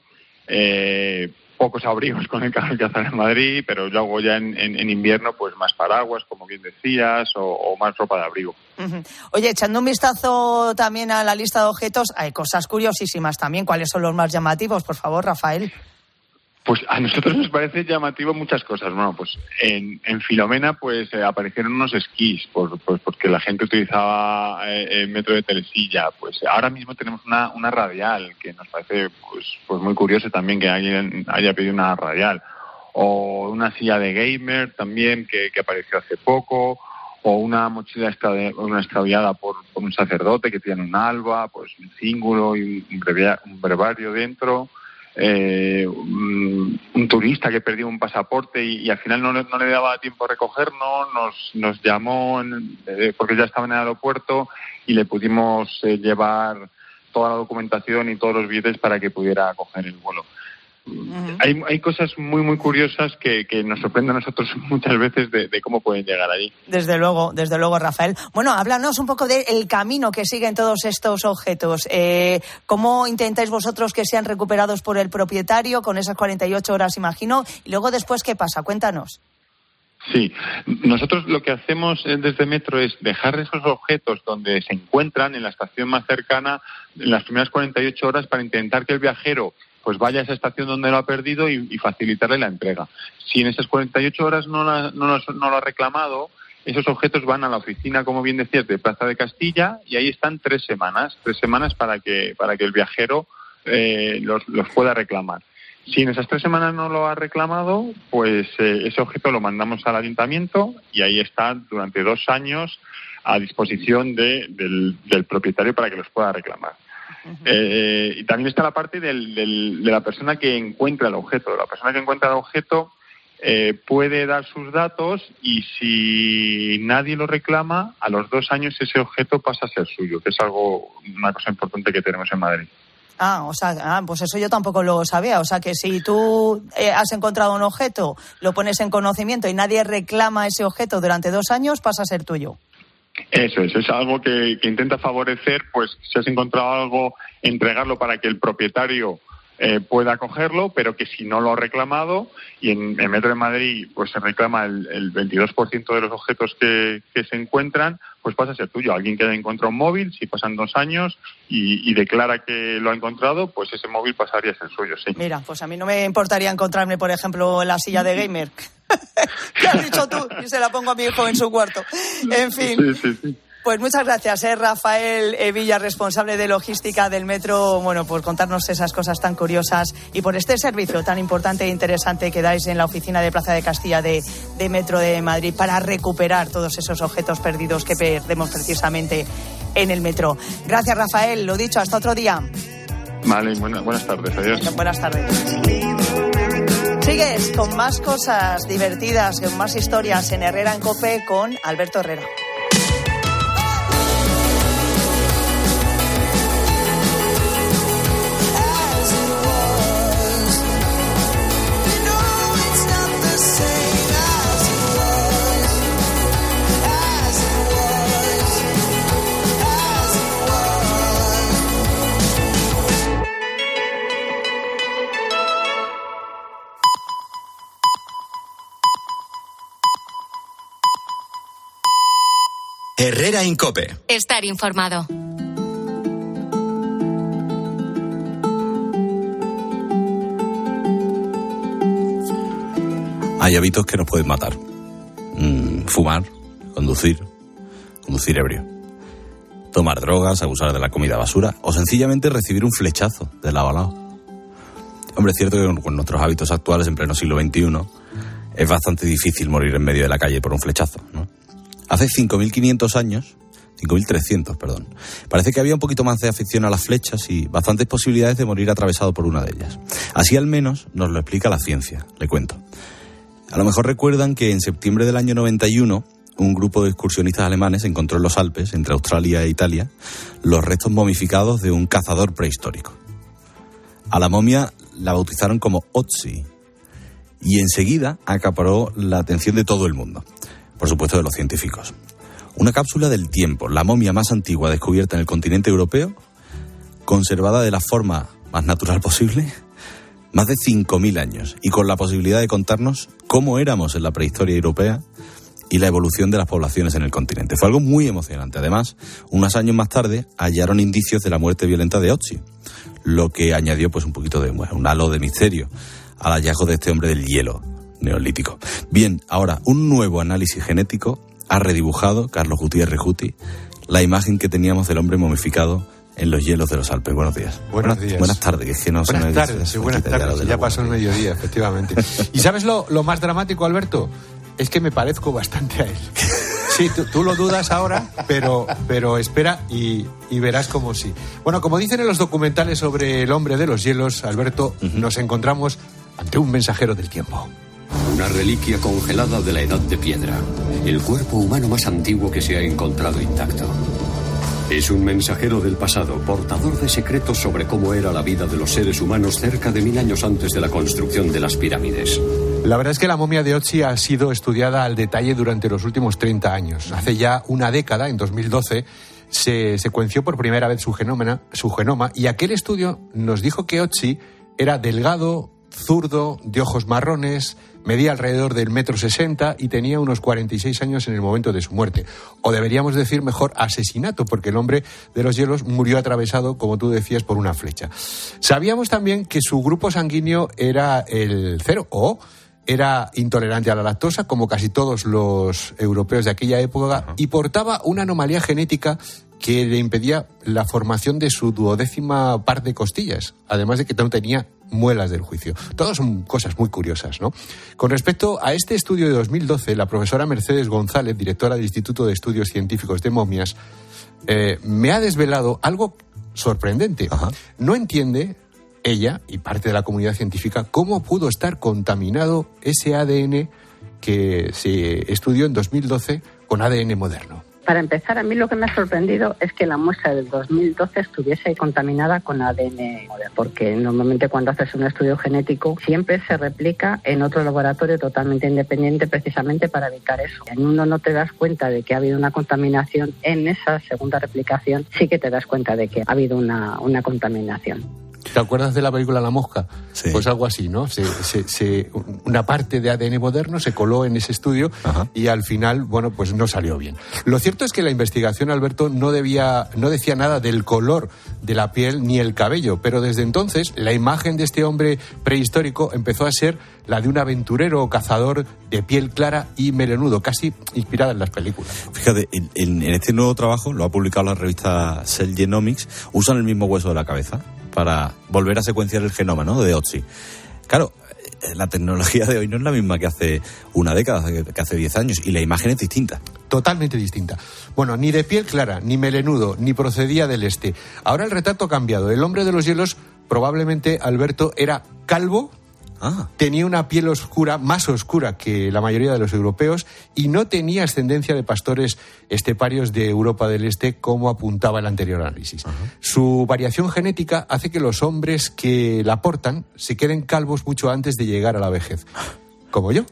eh, pocos abrigos con el calor que hace en Madrid, pero luego ya en, en, en invierno, pues más paraguas, como bien decías, o, o más ropa de abrigo.
Uh-huh. Oye, echando un vistazo también a la lista de objetos, hay cosas curiosísimas también. ¿Cuáles son los más llamativos, por favor, Rafael?
Pues a nosotros nos parece llamativo muchas cosas. Bueno, pues en, en Filomena pues eh, aparecieron unos esquís, por, pues porque la gente utilizaba eh, el metro de Telesilla. Pues ahora mismo tenemos una, una radial, que nos parece pues, pues muy curioso también que alguien haya pedido una radial. O una silla de gamer también, que, que apareció hace poco. O una mochila extra, una extraviada por, por un sacerdote que tiene un alba, pues un cíngulo y un, brevia, un brevario dentro. Eh, un, un turista que perdió un pasaporte y, y al final no, no le daba tiempo a recogernos, nos, nos llamó en, eh, porque ya estaba en el aeropuerto y le pudimos eh, llevar toda la documentación y todos los billetes para que pudiera coger el vuelo. Uh-huh. Hay, hay cosas muy, muy curiosas que, que nos sorprenden a nosotros muchas veces de, de cómo pueden llegar allí.
Desde luego, desde luego, Rafael. Bueno, háblanos un poco del camino que siguen todos estos objetos. Eh, ¿Cómo intentáis vosotros que sean recuperados por el propietario con esas cuarenta y ocho horas, imagino? Y luego después, ¿qué pasa? Cuéntanos.
Sí, nosotros lo que hacemos desde Metro es dejar esos objetos donde se encuentran en la estación más cercana en las primeras cuarenta y ocho horas para intentar que el viajero pues vaya a esa estación donde lo ha perdido y, y facilitarle la entrega. Si en esas cuarenta y ocho horas no, la, no, lo, no lo ha reclamado, esos objetos van a la oficina, como bien decías, de Plaza de Castilla y ahí están tres semanas, tres semanas para que, para que el viajero eh, los, los pueda reclamar. Si en esas tres semanas no lo ha reclamado, pues eh, ese objeto lo mandamos al ayuntamiento y ahí está durante dos años a disposición de, del, del propietario para que los pueda reclamar. Uh-huh. Eh, y también está la parte del, del, de la persona que encuentra el objeto. La persona que encuentra el objeto eh, puede dar sus datos y si nadie lo reclama, a los dos años ese objeto pasa a ser suyo, que es algo, una cosa importante que tenemos en Madrid.
Ah, o sea, ah, pues eso yo tampoco lo sabía. O sea, que si tú eh, has encontrado un objeto, lo pones en conocimiento y nadie reclama ese objeto durante dos años, pasa a ser tuyo.
Eso, eso es algo que, que intenta favorecer, pues si has encontrado algo, entregarlo para que el propietario eh, pueda cogerlo, pero que si no lo ha reclamado, y en el Metro de Madrid pues se reclama el, el veintidós por ciento de los objetos que, que se encuentran, pues pasa a ser tuyo. Alguien que haya encontrado un móvil, si pasan dos años y, y declara que lo ha encontrado, pues ese móvil pasaría a ser suyo, sí.
Mira, pues a mí no me importaría encontrarme, por ejemplo, la silla de gamer. ¿Qué has dicho tú? Y se la pongo a mi hijo en su cuarto. En fin.
Sí, sí, sí.
Pues muchas gracias, eh, Rafael Villa, responsable de logística del Metro, bueno, por contarnos esas cosas tan curiosas y por este servicio tan importante e interesante que dais en la oficina de Plaza de Castilla de, de Metro de Madrid para recuperar todos esos objetos perdidos que perdemos precisamente en el metro. Gracias, Rafael. Lo dicho, hasta otro día.
Vale, buena, buenas tardes. Adiós.
Bueno, buenas tardes. Sigues con más cosas divertidas, con más historias en Herrera en COPE con Alberto Herrera.
Herrera Incope.
Estar informado.
Hay hábitos que nos pueden matar. Mm, fumar, conducir, conducir ebrio, tomar drogas, abusar de la comida basura o sencillamente recibir un flechazo de lado a lado. Hombre, es cierto que con nuestros hábitos actuales en pleno siglo veintiuno es bastante difícil morir en medio de la calle por un flechazo, ¿no? Hace cinco mil quinientos años, cinco mil trescientos, perdón, parece que había un poquito más de afición a las flechas y bastantes posibilidades de morir atravesado por una de ellas. Así al menos nos lo explica la ciencia, le cuento. A lo mejor recuerdan que en septiembre del año noventa y uno, un grupo de excursionistas alemanes encontró en los Alpes, entre Australia e Italia, los restos momificados de un cazador prehistórico. A la momia la bautizaron como Otzi y enseguida acaparó la atención de todo el mundo, por supuesto de los científicos. Una cápsula del tiempo, la momia más antigua descubierta en el continente europeo, conservada de la forma más natural posible, más de cinco mil años, y con la posibilidad de contarnos cómo éramos en la prehistoria europea y la evolución de las poblaciones en el continente. Fue algo muy emocionante. Además, unos años más tarde hallaron indicios de la muerte violenta de Otzi, lo que añadió pues un poquito de bueno, un halo de misterio al hallazgo de este hombre del hielo neolítico. Bien, ahora un nuevo análisis genético ha redibujado, Carlos Gutiérrez Guti, la imagen que teníamos del hombre momificado en los hielos de los Alpes. Buenos días.
Buenos
buenas,
días.
Buenas tardes. Que es que no
buenas
se
tardes, sí, buenas tardes. Ya, ya pasó el mediodía, efectivamente. ¿Y sabes lo, lo más dramático, Alberto? Es que me parezco bastante a él. Sí, tú, tú lo dudas ahora, pero, pero espera y, y verás como sí. Bueno, como dicen en los documentales sobre el hombre de los hielos, Alberto, uh-huh. nos encontramos ante un mensajero del tiempo.
Una reliquia congelada de la edad de piedra. El cuerpo humano más antiguo que se ha encontrado intacto. Es un mensajero del pasado, portador de secretos sobre cómo era la vida de los seres humanos cerca de mil años antes de la construcción de las pirámides.
La verdad es que la momia de Otzi ha sido estudiada al detalle durante los últimos treinta años. Hace ya una década, en dos mil doce, se secuenció por primera vez su genoma, su genoma y aquel estudio nos dijo que Otzi era delgado, zurdo, de ojos marrones, medía alrededor del metro sesenta y tenía unos cuarenta y seis años en el momento de su muerte. O deberíamos decir mejor asesinato, porque el hombre de los hielos murió atravesado, como tú decías, por una flecha. Sabíamos también que su grupo sanguíneo era el cero, o era intolerante a la lactosa, como casi todos los europeos de aquella época, uh-huh. y portaba una anomalía genética que le impedía la formación de su duodécima par de costillas, además de que no tenía muelas del juicio. Todas son cosas muy curiosas, ¿no? Con respecto a este estudio de dos mil doce, la profesora Mercedes González, directora del Instituto de Estudios Científicos de Momias, eh, me ha desvelado algo sorprendente. Ajá. No entiende ella y parte de la comunidad científica cómo pudo estar contaminado ese A D N que se estudió en dos mil doce con A D N moderno.
Para empezar, a mí lo que me ha sorprendido es que la muestra del dos mil doce estuviese contaminada con A D N moderno, porque normalmente cuando haces un estudio genético siempre se replica en otro laboratorio totalmente independiente precisamente para evitar eso. En uno no te das cuenta de que ha habido una contaminación, en esa segunda replicación sí que te das cuenta de que ha habido una, una contaminación.
¿Te acuerdas de la película La Mosca? Sí. Pues algo así, ¿no? Se, se, se, una parte de A D N moderno se coló en ese estudio. Ajá. Y al final, bueno, pues no salió bien. Lo cierto es que la investigación, Alberto, no debía, no decía nada del color de la piel ni el cabello, pero desde entonces la imagen de este hombre prehistórico empezó a ser la de un aventurero o cazador de piel clara y melenudo, casi inspirada en las películas.
Fíjate, en, en, en este nuevo trabajo, lo ha publicado la revista Cell Genomics, usan el mismo hueso de la cabeza para volver a secuenciar el genoma, ¿no?, de Otzi. Claro, la tecnología de hoy no es la misma que hace una década, que hace diez años, y la imagen es distinta.
Totalmente distinta. Bueno, ni de piel clara, ni melenudo, ni procedía del este. Ahora el retrato ha cambiado. El hombre de los hielos, probablemente, Alberto, era calvo, ah. tenía una piel oscura, más oscura que la mayoría de los europeos, y no tenía ascendencia de pastores esteparios de Europa del Este, como apuntaba el anterior análisis. Uh-huh. Su variación genética hace que los hombres que la portan se queden calvos mucho antes de llegar a la vejez. Como yo.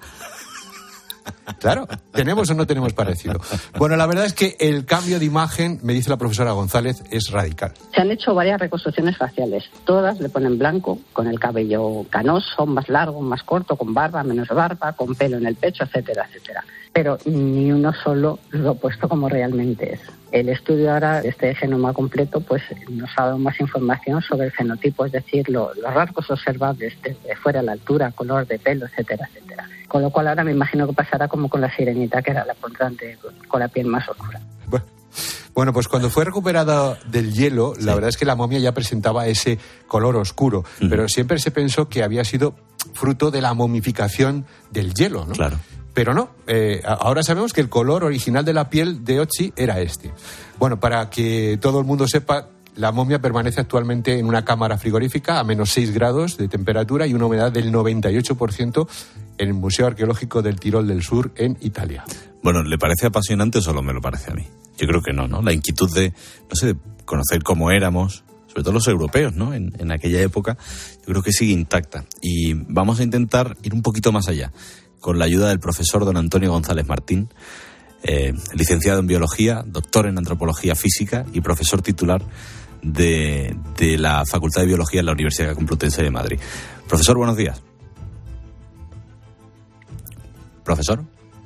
Claro, ¿tenemos o no tenemos parecido? Bueno, la verdad es que el cambio de imagen, me dice la profesora González, es radical.
Se han hecho varias reconstrucciones faciales. Todas le ponen blanco, con el cabello canoso, más largo, más corto, con barba, menos barba, con pelo en el pecho, etcétera, etcétera. pero ni uno solo lo opuesto como realmente es. El estudio ahora de este genoma completo pues nos ha dado más información sobre el fenotipo, es decir, lo, los rasgos observables desde fuera, la altura, color de pelo, etcétera, etcétera. Con lo cual ahora me imagino que pasará como con la sirenita, que era la pondrante con la piel más oscura.
Bueno. Bueno, pues cuando fue recuperada del hielo, sí. La verdad es que la momia ya presentaba ese color oscuro, uh-huh. Pero siempre se pensó que había sido fruto de la momificación del hielo, ¿no?
Claro.
Pero no, eh, ahora sabemos que el color original de la piel de Otzi era este. Bueno, para que todo el mundo sepa, la momia permanece actualmente en una cámara frigorífica a menos seis grados de temperatura y una humedad del noventa y ocho por ciento en el Museo Arqueológico del Tirol del Sur, en Italia.
Bueno, ¿le parece apasionante o solo me lo parece a mí? Yo creo que no, ¿no? La inquietud de, no sé, de conocer cómo éramos, sobre todo los europeos, ¿no? En, en aquella época, yo creo que sigue intacta. Y vamos a intentar ir un poquito más allá, con la ayuda del profesor don Antonio González Martín, eh, licenciado en Biología, doctor en Antropología Física y profesor titular de, de la Facultad de Biología en la Universidad Complutense de Madrid. Profesor, buenos días. Profesor.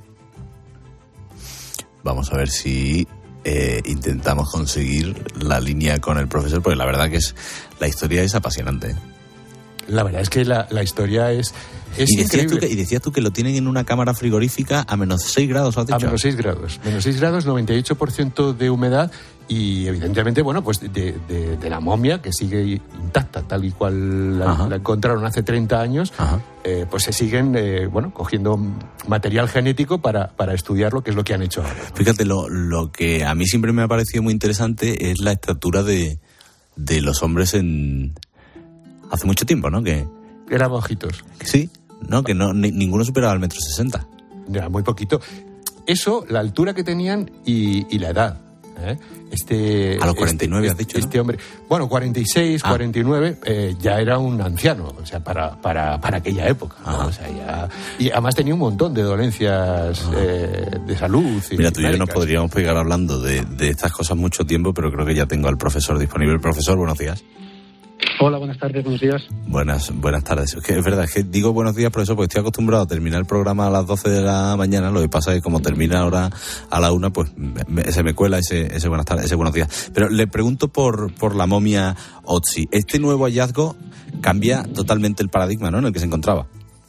Vamos a ver si eh, intentamos conseguir la línea con el profesor, porque la verdad que es la historia es apasionante, ¿eh?
La verdad es que la, la historia es, es
y decías
increíble.
Tú que, y decías tú que lo tienen en una cámara frigorífica a menos seis grados, ¿has dicho?
A menos seis grados. Menos seis grados, noventa y ocho por ciento de humedad y, evidentemente, bueno, pues de, de, de la momia, que sigue intacta, tal y cual la, la encontraron hace treinta años, eh, pues se siguen, eh, bueno, cogiendo material genético para, para estudiarlo, que es lo que han hecho ahora.
Fíjate, lo, lo que a mí siempre me ha parecido muy interesante es la estatura de, de los hombres en... hace mucho tiempo, ¿no? Que
eran bajitos.
Sí, no, que no ni, ninguno superaba el metro sesenta.
Ya, muy poquito. Eso, la altura que tenían y, y la edad. ¿eh? Este,
a los cuarenta y nueve
este,
has dicho,
Este
¿no?
hombre, bueno, cuarenta y seis, ah. cuarenta y nueve, eh, ya era un anciano, o sea, para, para, para aquella época. ¿no? O sea, ya, y además tenía un montón de dolencias eh, de salud.
Mira, tú y yo nos podríamos pegar hablando de, de estas cosas mucho tiempo, pero creo que ya tengo al profesor disponible. Profesor, buenos días.
Hola, buenas tardes, buenos días.
Buenas, buenas tardes. Es que es verdad, es que digo buenos días, profesor, porque estoy acostumbrado a terminar el programa a las doce de la mañana. Lo que pasa es que como termina ahora a la una, pues me, se me cuela ese, ese buenas tardes, ese buenos días. Pero le pregunto por, por la momia Otzi. Este nuevo hallazgo cambia totalmente el paradigma, ¿no?, en el que se encontraba.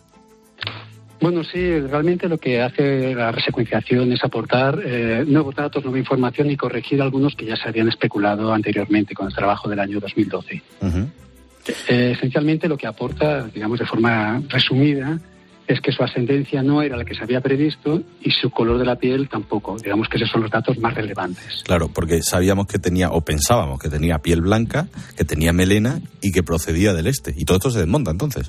Bueno, sí, realmente lo que hace la resecuenciación es aportar eh, nuevos datos, nueva información y corregir algunos que ya se habían especulado anteriormente con el trabajo del año dos mil doce. Uh-huh. Eh, esencialmente lo que aporta, digamos de forma resumida, es que su ascendencia no era la que se había previsto y su color de la piel tampoco. Digamos que esos son los datos más relevantes.
Claro, porque sabíamos que tenía, o pensábamos que tenía piel blanca, que tenía melena y que procedía del este. Y todo esto se desmonta entonces.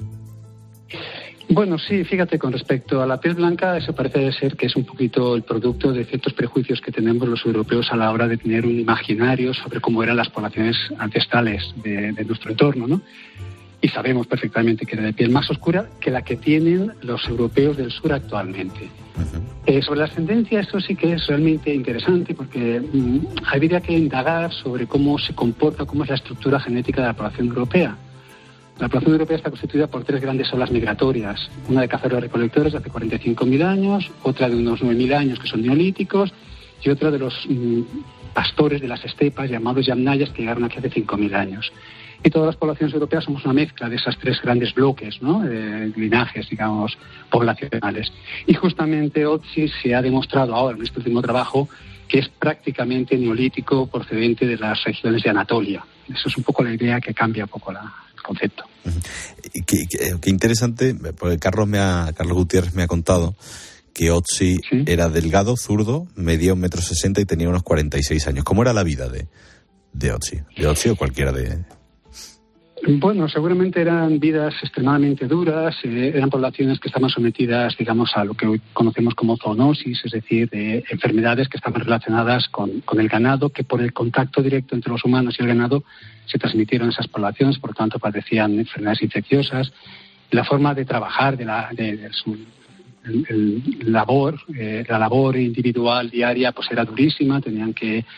Bueno, sí, fíjate, con respecto a la piel blanca, eso parece ser que es un poquito el producto de ciertos prejuicios que tenemos los europeos a la hora de tener un imaginario sobre cómo eran las poblaciones ancestrales de, de nuestro entorno, ¿no? Y sabemos perfectamente que era de piel más oscura que la que tienen los europeos del sur actualmente. Uh-huh. Eh, sobre la ascendencia, esto sí que es realmente interesante porque mmm, habría que indagar sobre cómo se comporta, cómo es la estructura genética de la población europea. La población europea está constituida por tres grandes olas migratorias, una de cazadores-recolectores de hace cuarenta y cinco mil años, otra de unos nueve mil años que son neolíticos y otra de los mm, pastores de las estepas llamados yamnayas que llegaron aquí hace cinco mil años. Y todas las poblaciones europeas somos una mezcla de esas tres grandes bloques, ¿no?, de linajes, digamos, poblacionales. Y justamente Otzi se ha demostrado ahora en este último trabajo que es prácticamente neolítico procedente de las regiones de Anatolia. Eso es un poco la idea que cambia un poco la... concepto.
Uh-huh. Qué, qué, qué interesante, porque Carlos me ha, Carlos Gutiérrez me ha contado que Otzi ¿Sí? era delgado, zurdo, medía un metro sesenta y tenía unos cuarenta y seis años. ¿Cómo era la vida de, de Otzi? De Otzi o cualquiera de...
Bueno, seguramente eran vidas extremadamente duras, eh, eran poblaciones que estaban sometidas, digamos, a lo que hoy conocemos como zoonosis, es decir, de enfermedades que estaban relacionadas con, con el ganado, que por el contacto directo entre los humanos y el ganado se transmitieron esas poblaciones, por lo tanto padecían enfermedades infecciosas. La forma de trabajar, de la de, de su el, el labor, eh, la labor individual diaria, pues era durísima, tenían que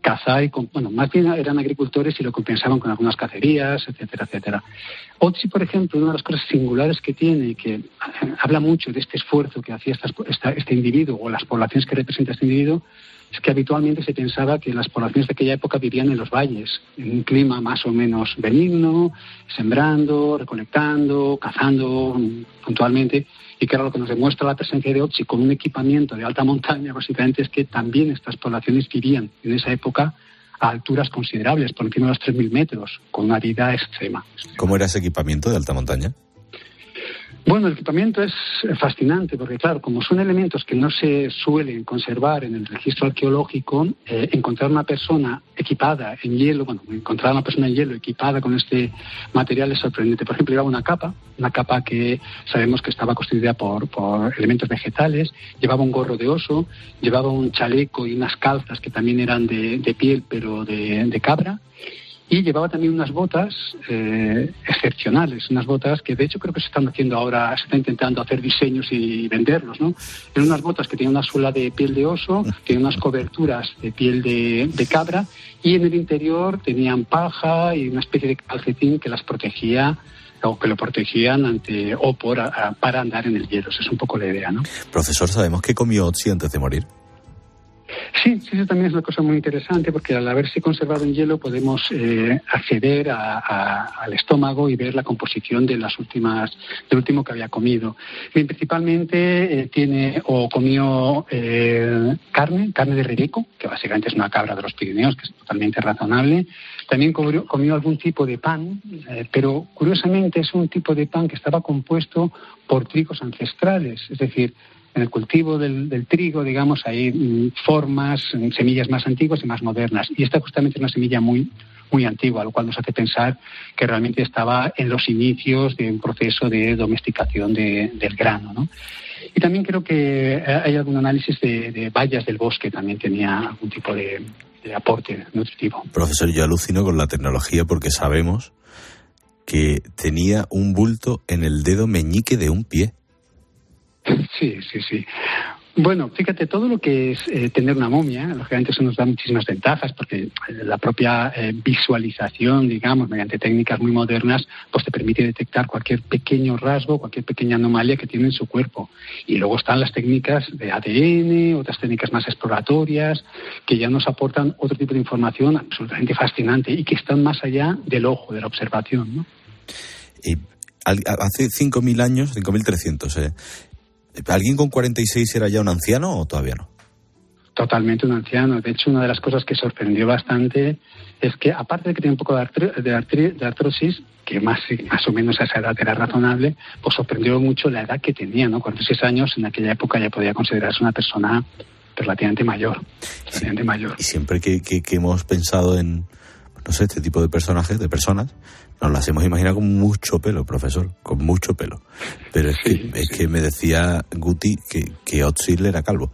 cazar y, bueno, más bien eran agricultores y lo compensaban con algunas cacerías, etcétera, etcétera. Otzi, por ejemplo, una de las cosas singulares que tiene y que eh, habla mucho de este esfuerzo que hacía esta, esta, este individuo o las poblaciones que representa este individuo, es que habitualmente se pensaba que las poblaciones de aquella época vivían en los valles, en un clima más o menos benigno, sembrando, recolectando, cazando puntualmente, y claro, lo que nos demuestra la presencia de Otzi con un equipamiento de alta montaña, básicamente, es que también estas poblaciones vivían en esa época a alturas considerables, por encima de los tres mil metros, con una vida extrema.
¿Cómo era ese equipamiento de alta montaña?
Bueno, el equipamiento es fascinante porque, claro, como son elementos que no se suelen conservar en el registro arqueológico, eh, encontrar una persona equipada en hielo, bueno, encontrar una persona en hielo equipada con este material es sorprendente. Por ejemplo, llevaba una capa, una capa que sabemos que estaba constituida por, por elementos vegetales, llevaba un gorro de oso, llevaba un chaleco y unas calzas que también eran de, de piel, pero de, de cabra. Y llevaba también unas botas eh, excepcionales, unas botas que de hecho creo que se están haciendo ahora, se está intentando hacer diseños y venderlos, ¿no? Eran unas botas que tenían una suela de piel de oso, tenían unas coberturas de piel de, de cabra y en el interior tenían paja y una especie de calcetín que las protegía o que lo protegían ante o por a, para andar en el hielo. Esa es un poco la idea, ¿no?
Profesor, ¿sabemos qué comió Otzi antes de morir?
Sí, sí, eso también es una cosa muy interesante porque al haberse conservado en hielo podemos eh, acceder a, a, al estómago y ver la composición de las últimas, del último que había comido. Bien, principalmente eh, tiene o comió eh, carne, carne de rebeco, que básicamente es una cabra de los Pirineos, que es totalmente razonable. También comió, comió algún tipo de pan, eh, pero curiosamente es un tipo de pan que estaba compuesto por trigos ancestrales, es decir, en el cultivo del, del trigo, digamos, hay mm, formas, semillas más antiguas y más modernas. Y esta justamente es una semilla muy, muy antigua, lo cual nos hace pensar que realmente estaba en los inicios de un proceso de domesticación de, del grano, ¿no? Y también creo que hay algún análisis de, de bayas del bosque, también tenía algún tipo de, de aporte nutritivo.
Profesor, yo alucino con la tecnología porque sabemos que tenía un bulto en el dedo meñique de un pie.
Sí, sí, sí. Bueno, fíjate, todo lo que es eh, tener una momia, lógicamente eso nos da muchísimas ventajas porque la propia eh, visualización, digamos, mediante técnicas muy modernas, pues te permite detectar cualquier pequeño rasgo, cualquier pequeña anomalía que tiene en su cuerpo. Y luego están las técnicas de A D N, otras técnicas más exploratorias, que ya nos aportan otro tipo de información absolutamente fascinante y que están más allá del ojo, de la observación, ¿no?
Y hace cinco mil años, cinco mil trescientos, eh, ¿alguien con cuarenta y seis era ya un anciano o todavía no?
Totalmente un anciano. De hecho, una de las cosas que sorprendió bastante es que, aparte de que tenía un poco de, artri- de, artri- de artrosis, que más, más o menos a esa edad era razonable, pues sorprendió mucho la edad que tenía, ¿no? cuarenta y seis años, en aquella época ya podía considerarse una persona relativamente mayor. Relativamente sí. mayor.
Y siempre que, que, que hemos pensado en, no sé, este tipo de personajes, de personas, nos las hemos imaginado con mucho pelo, profesor, con mucho pelo. Pero es, sí, que, es sí. que me decía Guti que, que Otzi era calvo.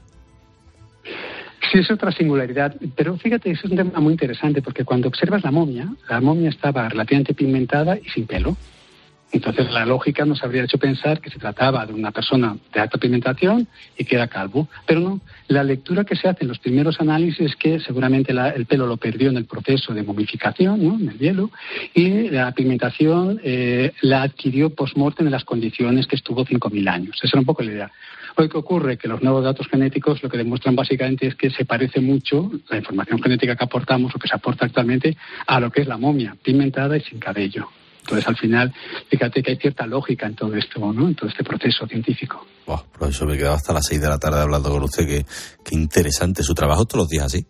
Sí, es otra singularidad. Pero fíjate, eso es un tema muy interesante porque cuando observas la momia, la momia estaba relativamente pigmentada y sin pelo. Entonces la lógica nos habría hecho pensar que se trataba de una persona de alta pigmentación y que era calvo. Pero no, la lectura que se hace en los primeros análisis es que seguramente la, el pelo lo perdió en el proceso de momificación, ¿no? En el hielo, y la pigmentación eh, la adquirió post-mortem en las condiciones que estuvo cinco mil años. Esa era un poco la idea. Hoy, ¿qué ocurre? Que los nuevos datos genéticos lo que demuestran básicamente es que se parece mucho la información genética que aportamos o que se aporta actualmente a lo que es la momia, pigmentada y sin cabello. Entonces, al final, fíjate que hay cierta lógica en todo esto, ¿no? En todo este proceso científico.
Oh, profesor, me he quedado hasta las seis de la tarde hablando con usted. Qué, qué interesante. ¿Su trabajo todos los días así?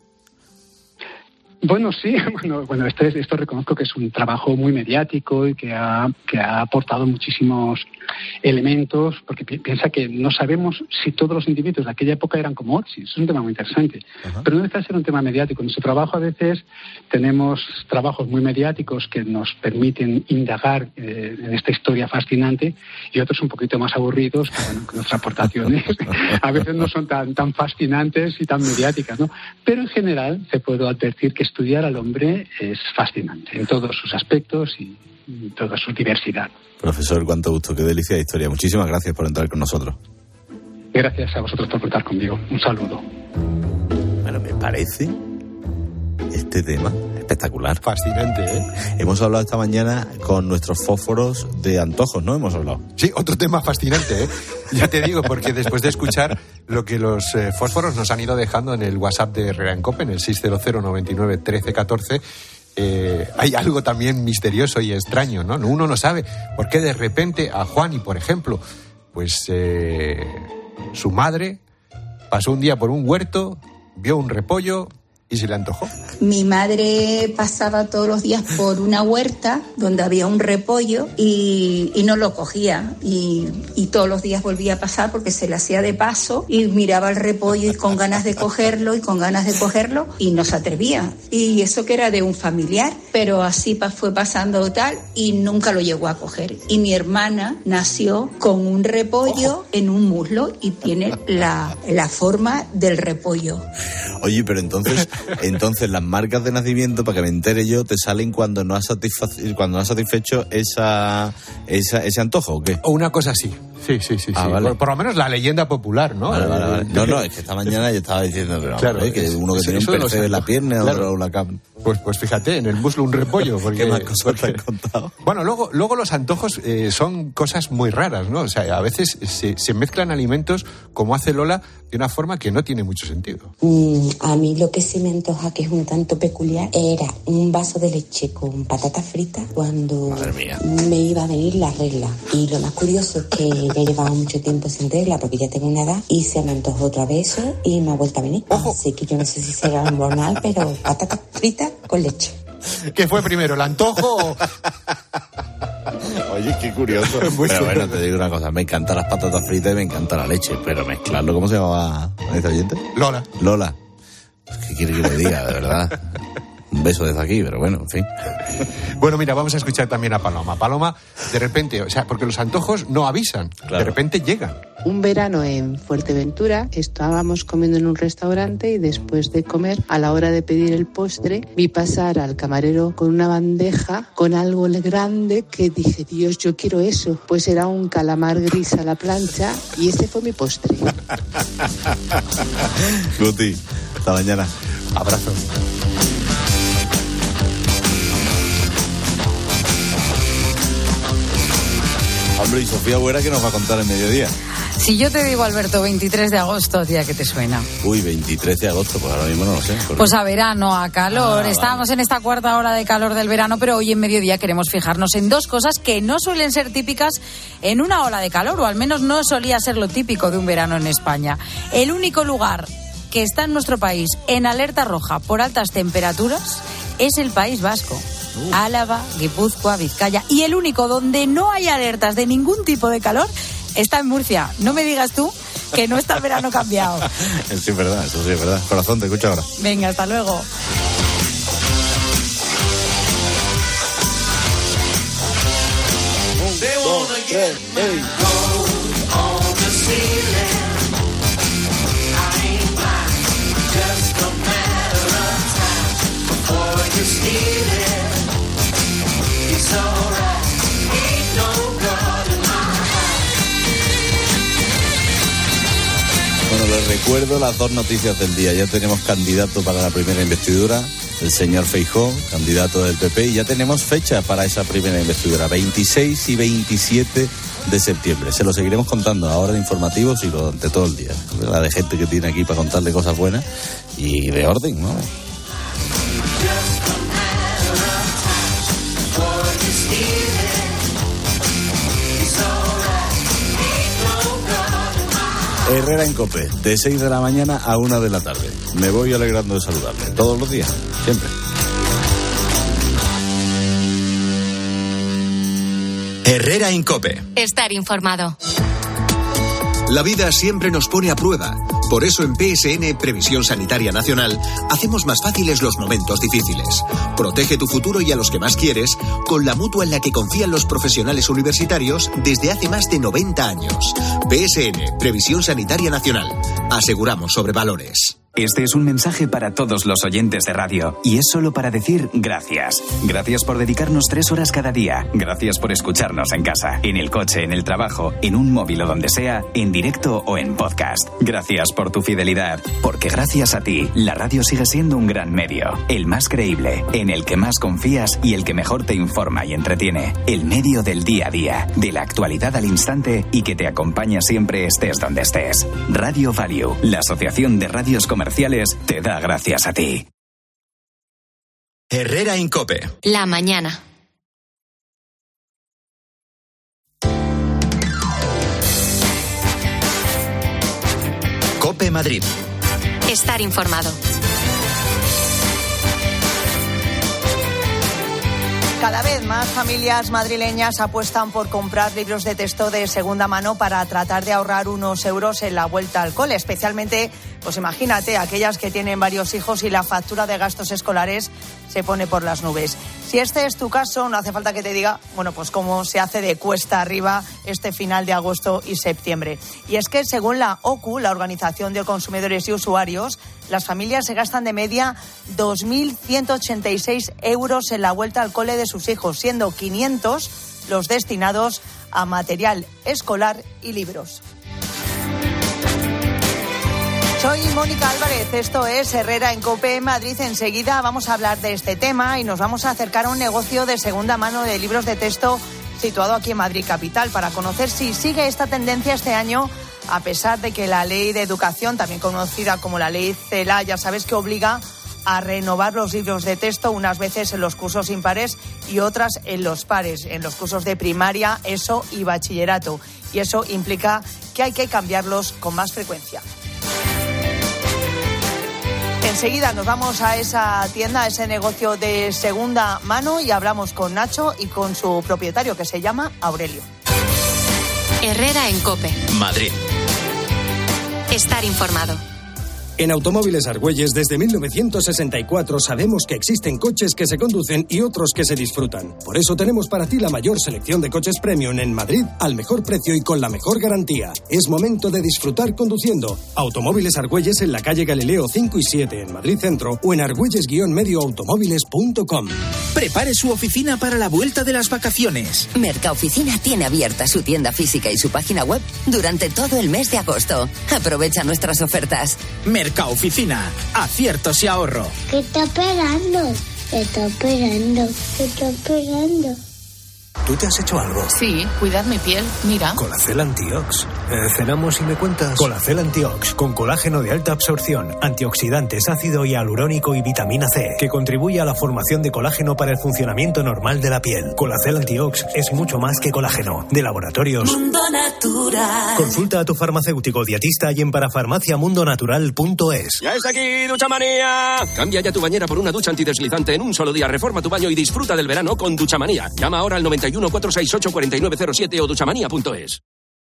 Bueno, sí, bueno, bueno esto, es, esto reconozco que es un trabajo muy mediático y que ha, que ha aportado muchísimos elementos, porque pi- piensa que no sabemos si todos los individuos de aquella época eran como Otzi. Eso es un tema muy interesante. Ajá. Pero no deja de ser un tema mediático. En nuestro trabajo a veces tenemos trabajos muy mediáticos que nos permiten indagar eh, en esta historia fascinante y otros un poquito más aburridos, que, bueno, que nuestras aportaciones a veces no son tan, tan fascinantes y tan mediáticas, ¿no? Pero en general se puede advertir que estudiar al hombre es fascinante en todos sus aspectos y en toda su diversidad.
Profesor, cuánto gusto, qué delicia de historia. Muchísimas gracias por entrar con nosotros.
Gracias a vosotros por contar conmigo. Un saludo.
Bueno, me parece este tema, espectacular.
Fascinante, ¿eh?
Hemos hablado esta mañana con nuestros fósforos de antojos, ¿no? Hemos hablado.
Sí, otro tema fascinante, ¿eh? Ya te digo, porque después de escuchar lo que los eh, fósforos nos han ido dejando en el WhatsApp de Herrera en Cope, en el seis cero cero, noventa y nueve, trece, catorce, eh, hay algo también misterioso y extraño, ¿no? Uno no sabe por qué de repente a Juani, por ejemplo, pues eh, su madre pasó un día por un huerto, vio un repollo y se le antojó.
Mi madre pasaba todos los días por una huerta donde había un repollo y, y no lo cogía. Y, y todos los días volvía a pasar porque se le hacía de paso y miraba el repollo y con ganas de cogerlo y con ganas de cogerlo y no se atrevía. Y eso que era de un familiar, pero así fue pasando tal y nunca lo llegó a coger. Y mi hermana nació con un repollo Ojo. en un muslo y tiene la, la forma del repollo.
Oye, pero entonces... Entonces las marcas de nacimiento, para que me entere yo, te salen cuando no has, satisfa- cuando no has satisfecho esa, esa, ese antojo, ¿o qué?
O una cosa así. Sí, sí, sí.
Ah,
sí.
Vale.
Por, por lo menos la leyenda popular, ¿no?
Vale, vale, vale. No, no, es que esta mañana yo estaba diciendo pero, claro, hombre, que uno que tiene un percebe en la pierna, claro. Otro una cam...
Pues, pues fíjate, en el muslo un repollo. Porque,
¿Qué más cosas
porque...
te han contado?
Bueno, luego, luego los antojos eh, son cosas muy raras, ¿no? O sea, a veces se, se mezclan alimentos, como hace Lola, de una forma que no tiene mucho sentido.
Mm, a mí lo que sí me antoja, que es un tanto peculiar, era un vaso de leche con patatas fritas cuando me iba a venir la regla. Y lo más curioso es que ya llevaba mucho tiempo sin regla porque ya tengo una edad y se me antojó otra vez eso y me ha vuelto a venir. Ojo. Así que yo no sé si será un hormonal, pero patatas fritas con leche.
¿Qué fue primero, el antojo o...?
Oye, qué curioso. Pero bueno, te digo una cosa, me encantan las patatas fritas y me encanta la leche, pero mezclarlo, ¿cómo se llamaba ese oyente?
Lola.
Lola. ¿Qué quiere que le diga, de verdad? Un beso desde aquí, pero bueno, en fin.
Bueno, mira, vamos a escuchar también a Paloma. Paloma, de repente, o sea, porque los antojos no avisan, claro. De repente llegan.
Un verano en Fuerteventura estábamos comiendo en un restaurante y después de comer, a la hora de pedir el postre, vi pasar al camarero con una bandeja con algo grande que dije, Dios, yo quiero eso. Pues era un calamar gris a la plancha y ese fue mi postre.
Guti, hasta mañana.
Abrazo.
Hombre, y Sofía Buera, ¿qué nos va a contar en mediodía?
Si yo te digo, Alberto, veintitrés de agosto, tía, ¿qué te suena?
Uy, veintitrés de agosto, pues ahora mismo no lo sé.
Pues a verano, a calor. Ah, Estábamos vale. en esta cuarta hora de calor del verano, pero hoy en mediodía queremos fijarnos en dos cosas que no suelen ser típicas en una ola de calor, o al menos no solía ser lo típico de un verano en España. El único lugar que está en nuestro país en alerta roja por altas temperaturas es el País Vasco. Uh. Álava, Guipúzcoa, Vizcaya. Y el único donde no hay alertas de ningún tipo de calor está en Murcia. No me digas tú que no está el verano cambiado.
Sí, es verdad, eso sí es verdad. Corazón, te escucho ahora.
Venga, hasta luego.
Un, dos, tres, hey. Bueno, les recuerdo las dos noticias del día. Ya tenemos candidato para la primera investidura, el señor Feijóo, candidato del P P, y ya tenemos fecha para esa primera investidura, veintiséis y veintisiete de septiembre. Se lo seguiremos contando ahora de informativos y durante todo el día. La de gente que tiene aquí para contarle cosas buenas y de orden, ¿no? Herrera en Cope, de seis de la mañana a una de la tarde. Me voy alegrando de saludarle todos los días, siempre.
Herrera en Cope.
Estar informado.
La vida siempre nos pone a prueba. Por eso en P S N, Previsión Sanitaria Nacional, hacemos más fáciles los momentos difíciles. Protege tu futuro y a los que más quieres con la mutua en la que confían los profesionales universitarios desde hace más de noventa años. P S N, Previsión Sanitaria Nacional. Aseguramos sobre valores.
Este es un mensaje para todos los oyentes de radio y es solo para decir gracias. Gracias por dedicarnos tres horas cada día. Gracias por escucharnos en casa, en el coche, en el trabajo, en un móvil o donde sea, en directo o en podcast. Gracias por tu fidelidad, porque gracias a ti, la radio sigue siendo un gran medio. El más creíble, en el que más confías y el que mejor te informa y entretiene. El medio del día a día, de la actualidad al instante y que te acompaña siempre estés donde estés. Radio Value, la Asociación de Radios Comerciales, te da gracias a ti.
Herrera en COPE.
La mañana.
COPE Madrid.
Estar informado.
Cada vez más familias madrileñas apuestan por comprar libros de texto de segunda mano para tratar de ahorrar unos euros en la vuelta al cole, especialmente, pues imagínate, aquellas que tienen varios hijos y la factura de gastos escolares se pone por las nubes. Si este es tu caso, no hace falta que te diga, bueno, pues cómo se hace de cuesta arriba este final de agosto y septiembre. Y es que según la O C U, la Organización de Consumidores y Usuarios, las familias se gastan de media dos mil ciento ochenta y seis euros en la vuelta al cole de sus hijos, siendo quinientos los destinados a material escolar y libros. Soy Mónica Álvarez, esto es Herrera en COPE Madrid. Enseguida vamos a hablar de este tema y nos vamos a acercar a un negocio de segunda mano de libros de texto situado aquí en Madrid capital para conocer si sigue esta tendencia este año, a pesar de que la Ley de Educación, también conocida como la Ley CELA, ya sabes que obliga a renovar los libros de texto unas veces en los cursos impares y otras en los pares, en los cursos de primaria, ESO y bachillerato. Y eso implica que hay que cambiarlos con más frecuencia. Enseguida nos vamos a esa tienda, a ese negocio de segunda mano y hablamos con Nacho y con su propietario que se llama Aurelio.
Herrera en COPE.
Madrid.
Estar informado.
En Automóviles Argüelles desde mil novecientos sesenta y cuatro sabemos que existen coches que se conducen y otros que se disfrutan. Por eso tenemos para ti la mayor selección de coches premium en Madrid al mejor precio y con la mejor garantía. Es momento de disfrutar conduciendo. Automóviles Argüelles en la calle Galileo cinco y siete en Madrid Centro o en argüelles guion medio automóviles punto com.
Prepare su oficina para la vuelta de las vacaciones.
Mercaoficina tiene abierta su tienda física y su página web durante todo el mes de agosto. Aprovecha nuestras ofertas.
Mercaoficina, aciertos y ahorro.
¿Qué está esperando? ¿Qué está esperando? ¿Qué está esperando?
¿Tú te has hecho algo?
Sí, cuidar mi piel, mira.
Colacel Antiox. Eh, ¿Cenamos y me cuentas? Colacel Antiox, con colágeno de alta absorción, antioxidantes, ácido hialurónico y vitamina C, que contribuye a la formación de colágeno para el funcionamiento normal de la piel. Colacel Antiox es mucho más que colágeno. De Laboratorios
Mundo Natural.
Consulta a tu farmacéutico dietista y en parafarmacia mundo natural punto es.
¡Ya está aquí, Duchamanía! Cambia ya tu bañera por una ducha antideslizante en un solo día. Reforma tu baño y disfruta del verano con Duchamanía. Llama ahora al noventa y uno, cuatrocientos sesenta y ocho, cuarenta y nueve cero siete o duchamanía punto es.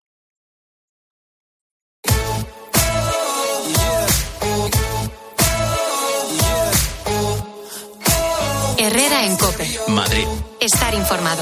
Herrera en COPE.
Madrid.
Estar informado.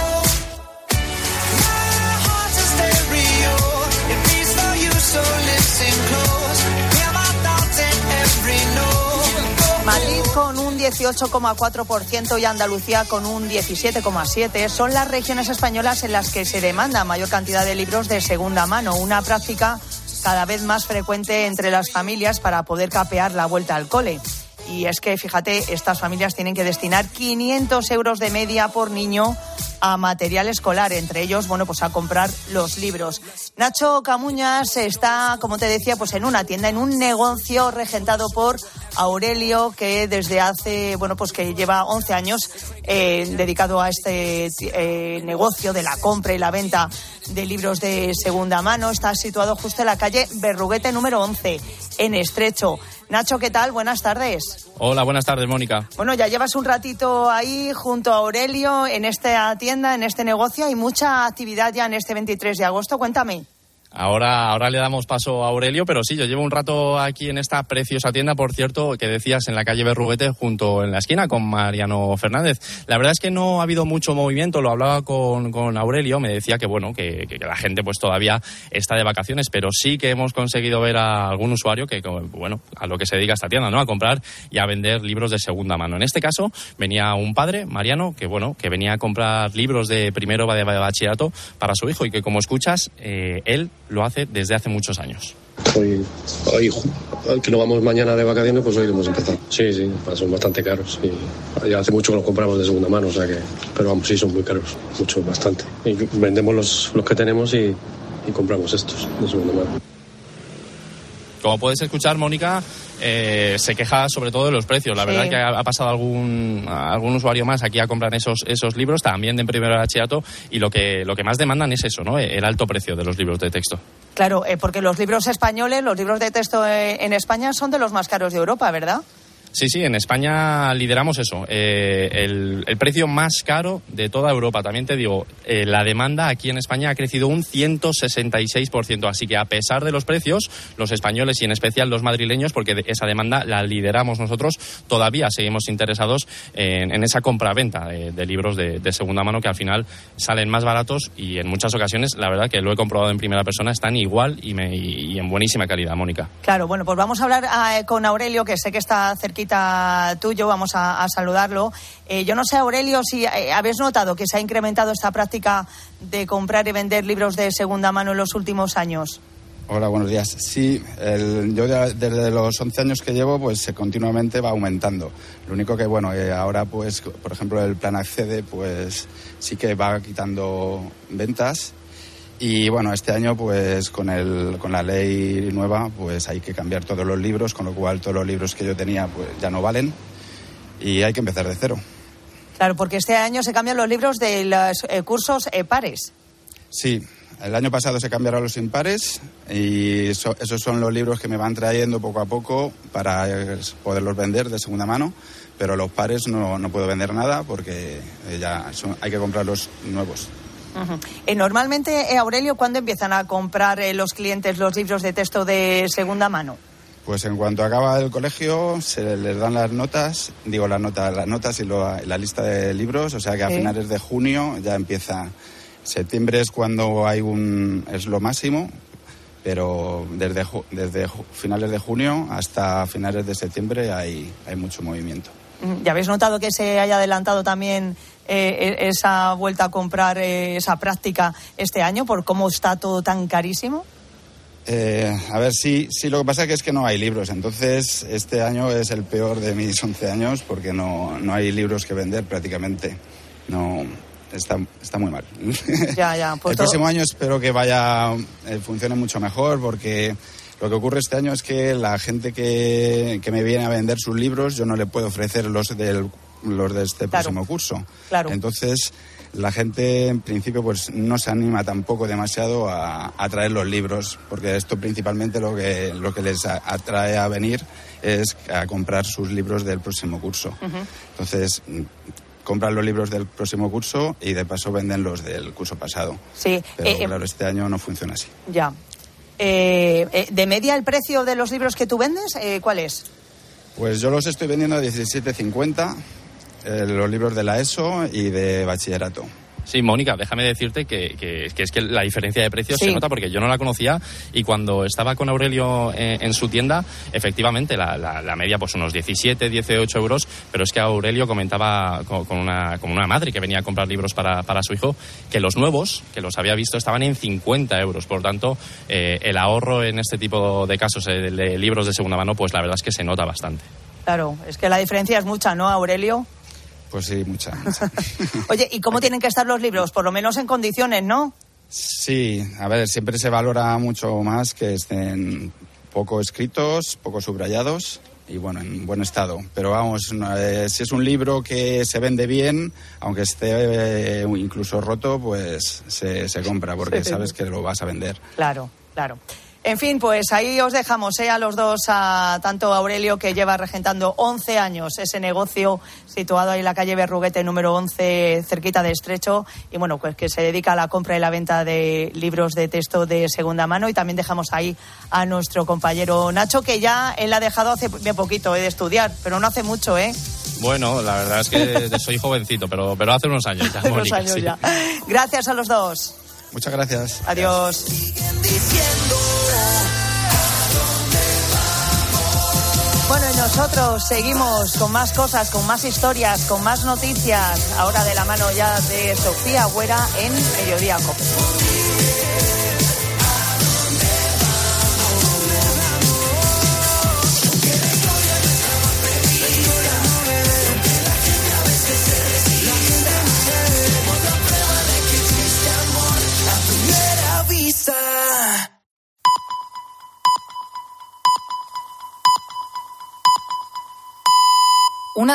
Madrid con un dieciocho coma cuatro por ciento y Andalucía con un diecisiete coma siete por ciento son las regiones españolas en las que se demanda mayor cantidad de libros de segunda mano, una práctica cada vez más frecuente entre las familias para poder capear la vuelta al cole. Y es que, fíjate, estas familias tienen que destinar quinientos euros de media por niño a material escolar, entre ellos, bueno, pues a comprar los libros. Nacho Camuñas está, como te decía, pues en una tienda, en un negocio regentado por Aurelio, que desde hace, bueno, pues que lleva once años eh, dedicado a este eh, negocio de la compra y la venta de libros de segunda mano. Está situado justo en la calle Berruguete número once, en Estrecho. Nacho, ¿qué tal? Buenas tardes.
Hola, buenas tardes, Mónica.
Bueno, ya llevas un ratito ahí junto a Aurelio en esta tienda, en este negocio. Hay mucha actividad ya en este veintitrés de agosto. Cuéntame.
Ahora, ahora le damos paso a Aurelio, pero sí, yo llevo un rato aquí en esta preciosa tienda, por cierto, que decías en la calle Berruguete, junto en la esquina con Mariano Fernández. La verdad es que no ha habido mucho movimiento, lo hablaba con, con Aurelio, me decía que bueno, que, que la gente pues todavía está de vacaciones, pero sí que hemos conseguido ver a algún usuario que, bueno, a lo que se dedica esta tienda, ¿no? A comprar y a vender libros de segunda mano. En este caso, venía un padre, Mariano, que bueno, que venía a comprar libros de primero de bachillerato para su hijo y que, como escuchas, eh, él lo hace desde hace muchos años.
Hoy, hoy que no vamos mañana de vacaciones, pues hoy hemos empezado. Sí, sí, son bastante caros. Y ya hace mucho que los compramos de segunda mano, o sea que, pero vamos, sí, son muy caros, mucho, bastante. Y vendemos los, los que tenemos y, y compramos estos de segunda mano.
Como puedes escuchar, Mónica, eh, se queja sobre todo de los precios. La sí. verdad que ha, ha pasado algún algún usuario más aquí a comprar esos esos libros, también de primero de bachillerato, y lo que lo que más demandan es eso, ¿no? El alto precio de los libros de texto.
Claro, eh, porque los libros españoles, los libros de texto eh, en España son de los más caros de Europa, ¿verdad?
Sí, sí, en España lideramos eso, eh, el, el precio más caro de toda Europa. También te digo, eh, la demanda aquí en España ha crecido un ciento sesenta y seis por ciento, así que a pesar de los precios, los españoles y en especial los madrileños, porque esa demanda la lideramos nosotros, todavía seguimos interesados en, en esa compra-venta de, de libros de, de segunda mano, que al final salen más baratos y en muchas ocasiones, la verdad que lo he comprobado en primera persona, están igual y, me, y, y en buenísima calidad, Mónica.
Claro, bueno, pues vamos a hablar eh, con Aurelio, que sé que está cerquita tuyo, vamos a, a saludarlo. Eh, yo no sé, Aurelio, si eh, habéis notado que se ha incrementado esta práctica de comprar y vender libros de segunda mano en los últimos años.
Hola, buenos días. Sí, el, yo de, desde los once años que llevo, pues continuamente va aumentando. Lo único que, bueno, eh, ahora, pues, por ejemplo, el plan Accede, pues sí que va quitando ventas. Y bueno, este año pues con el con la ley nueva pues hay que cambiar todos los libros, con lo cual todos los libros que yo tenía pues ya no valen y hay que empezar de cero.
Claro, porque este año se cambian los libros de los eh, cursos eh, pares.
Sí, el año pasado se cambiaron los impares y eso, esos son los libros que me van trayendo poco a poco para eh, poderlos vender de segunda mano, pero los pares no, no puedo vender nada porque eh, ya son, hay que comprar los nuevos.
Uh-huh. Eh, normalmente, eh, Aurelio, ¿cuándo empiezan a comprar eh, los clientes los libros de texto de segunda mano?
Pues en cuanto acaba el colegio se les dan las notas, digo las notas, las notas y lo, la lista de libros, o sea que a ¿Sí? finales de junio ya empieza. Septiembre es cuando hay un es lo máximo, pero desde desde finales de junio hasta finales de septiembre hay hay mucho movimiento.
¿Ya habéis notado que se haya adelantado también eh, esa vuelta a comprar, eh, esa práctica este año, por cómo está todo tan carísimo?
Eh, a ver, sí, sí, lo que pasa es que es que no hay libros, entonces este año es el peor de mis once años porque no, no hay libros que vender prácticamente, no, está, está muy mal.
Ya, ya, pues
el
todo...
próximo año espero que vaya, eh, funcione mucho mejor porque... Lo que ocurre este año es que la gente que, que me viene a vender sus libros, yo no le puedo ofrecer los, del, los de este
claro,
próximo curso.
Claro.
Entonces, la gente en principio pues no se anima tampoco demasiado a, a traer los libros, porque esto principalmente lo que, lo que les atrae a venir es a comprar sus libros del próximo curso. Uh-huh. Entonces... compran los libros del próximo curso y de paso venden los del curso pasado.
Sí.
Pero
eh,
claro, este año no funciona así.
Ya. Eh, eh, ¿De media el precio de los libros que tú vendes, eh, cuál es?
Pues yo los estoy vendiendo a diecisiete cincuenta, eh, los libros de la ESO y de bachillerato.
Sí, Mónica, déjame decirte que, que, que es que la diferencia de precios
sí.
se nota porque yo no la conocía y cuando estaba con Aurelio en, en su tienda, efectivamente la, la, la media pues unos diecisiete, dieciocho euros, pero es que Aurelio comentaba con, con, una, con una madre que venía a comprar libros para, para su hijo, que los nuevos, que los había visto, estaban en cincuenta euros. Por tanto, eh, el ahorro en este tipo de casos eh, de, de libros de segunda mano, pues la verdad es que se nota bastante.
Claro, es que la diferencia es mucha, ¿no, Aurelio?
Pues sí, mucha. mucha.
Oye, ¿y cómo tienen que estar los libros? Por lo menos en condiciones, ¿no?
Sí, a ver, siempre se valora mucho más que estén poco escritos, poco subrayados y, bueno, en buen estado. Pero vamos, eh, si es un libro que se vende bien, aunque esté eh, incluso roto, pues se, se compra porque sí. sabes que lo vas a vender.
Claro, claro. En fin, pues ahí os dejamos ¿eh? a los dos, a tanto a Aurelio, que lleva regentando once años ese negocio situado ahí en la calle Berruguete número once, cerquita de Estrecho, y bueno, pues que se dedica a la compra y la venta de libros de texto de segunda mano. Y también dejamos ahí a nuestro compañero Nacho, que ya él ha dejado hace bien poquito ¿eh? de estudiar, pero no hace mucho, ¿eh?
Bueno, la verdad es que soy jovencito, pero, pero hace unos años ya,
hace
Mónica,
unos años
sí.
ya. Gracias a los dos.
Muchas gracias.
Adiós. Bueno, y nosotros seguimos con más cosas, con más historias, con más noticias, ahora de la mano ya de Sofía Agüera en Mediodía COPE.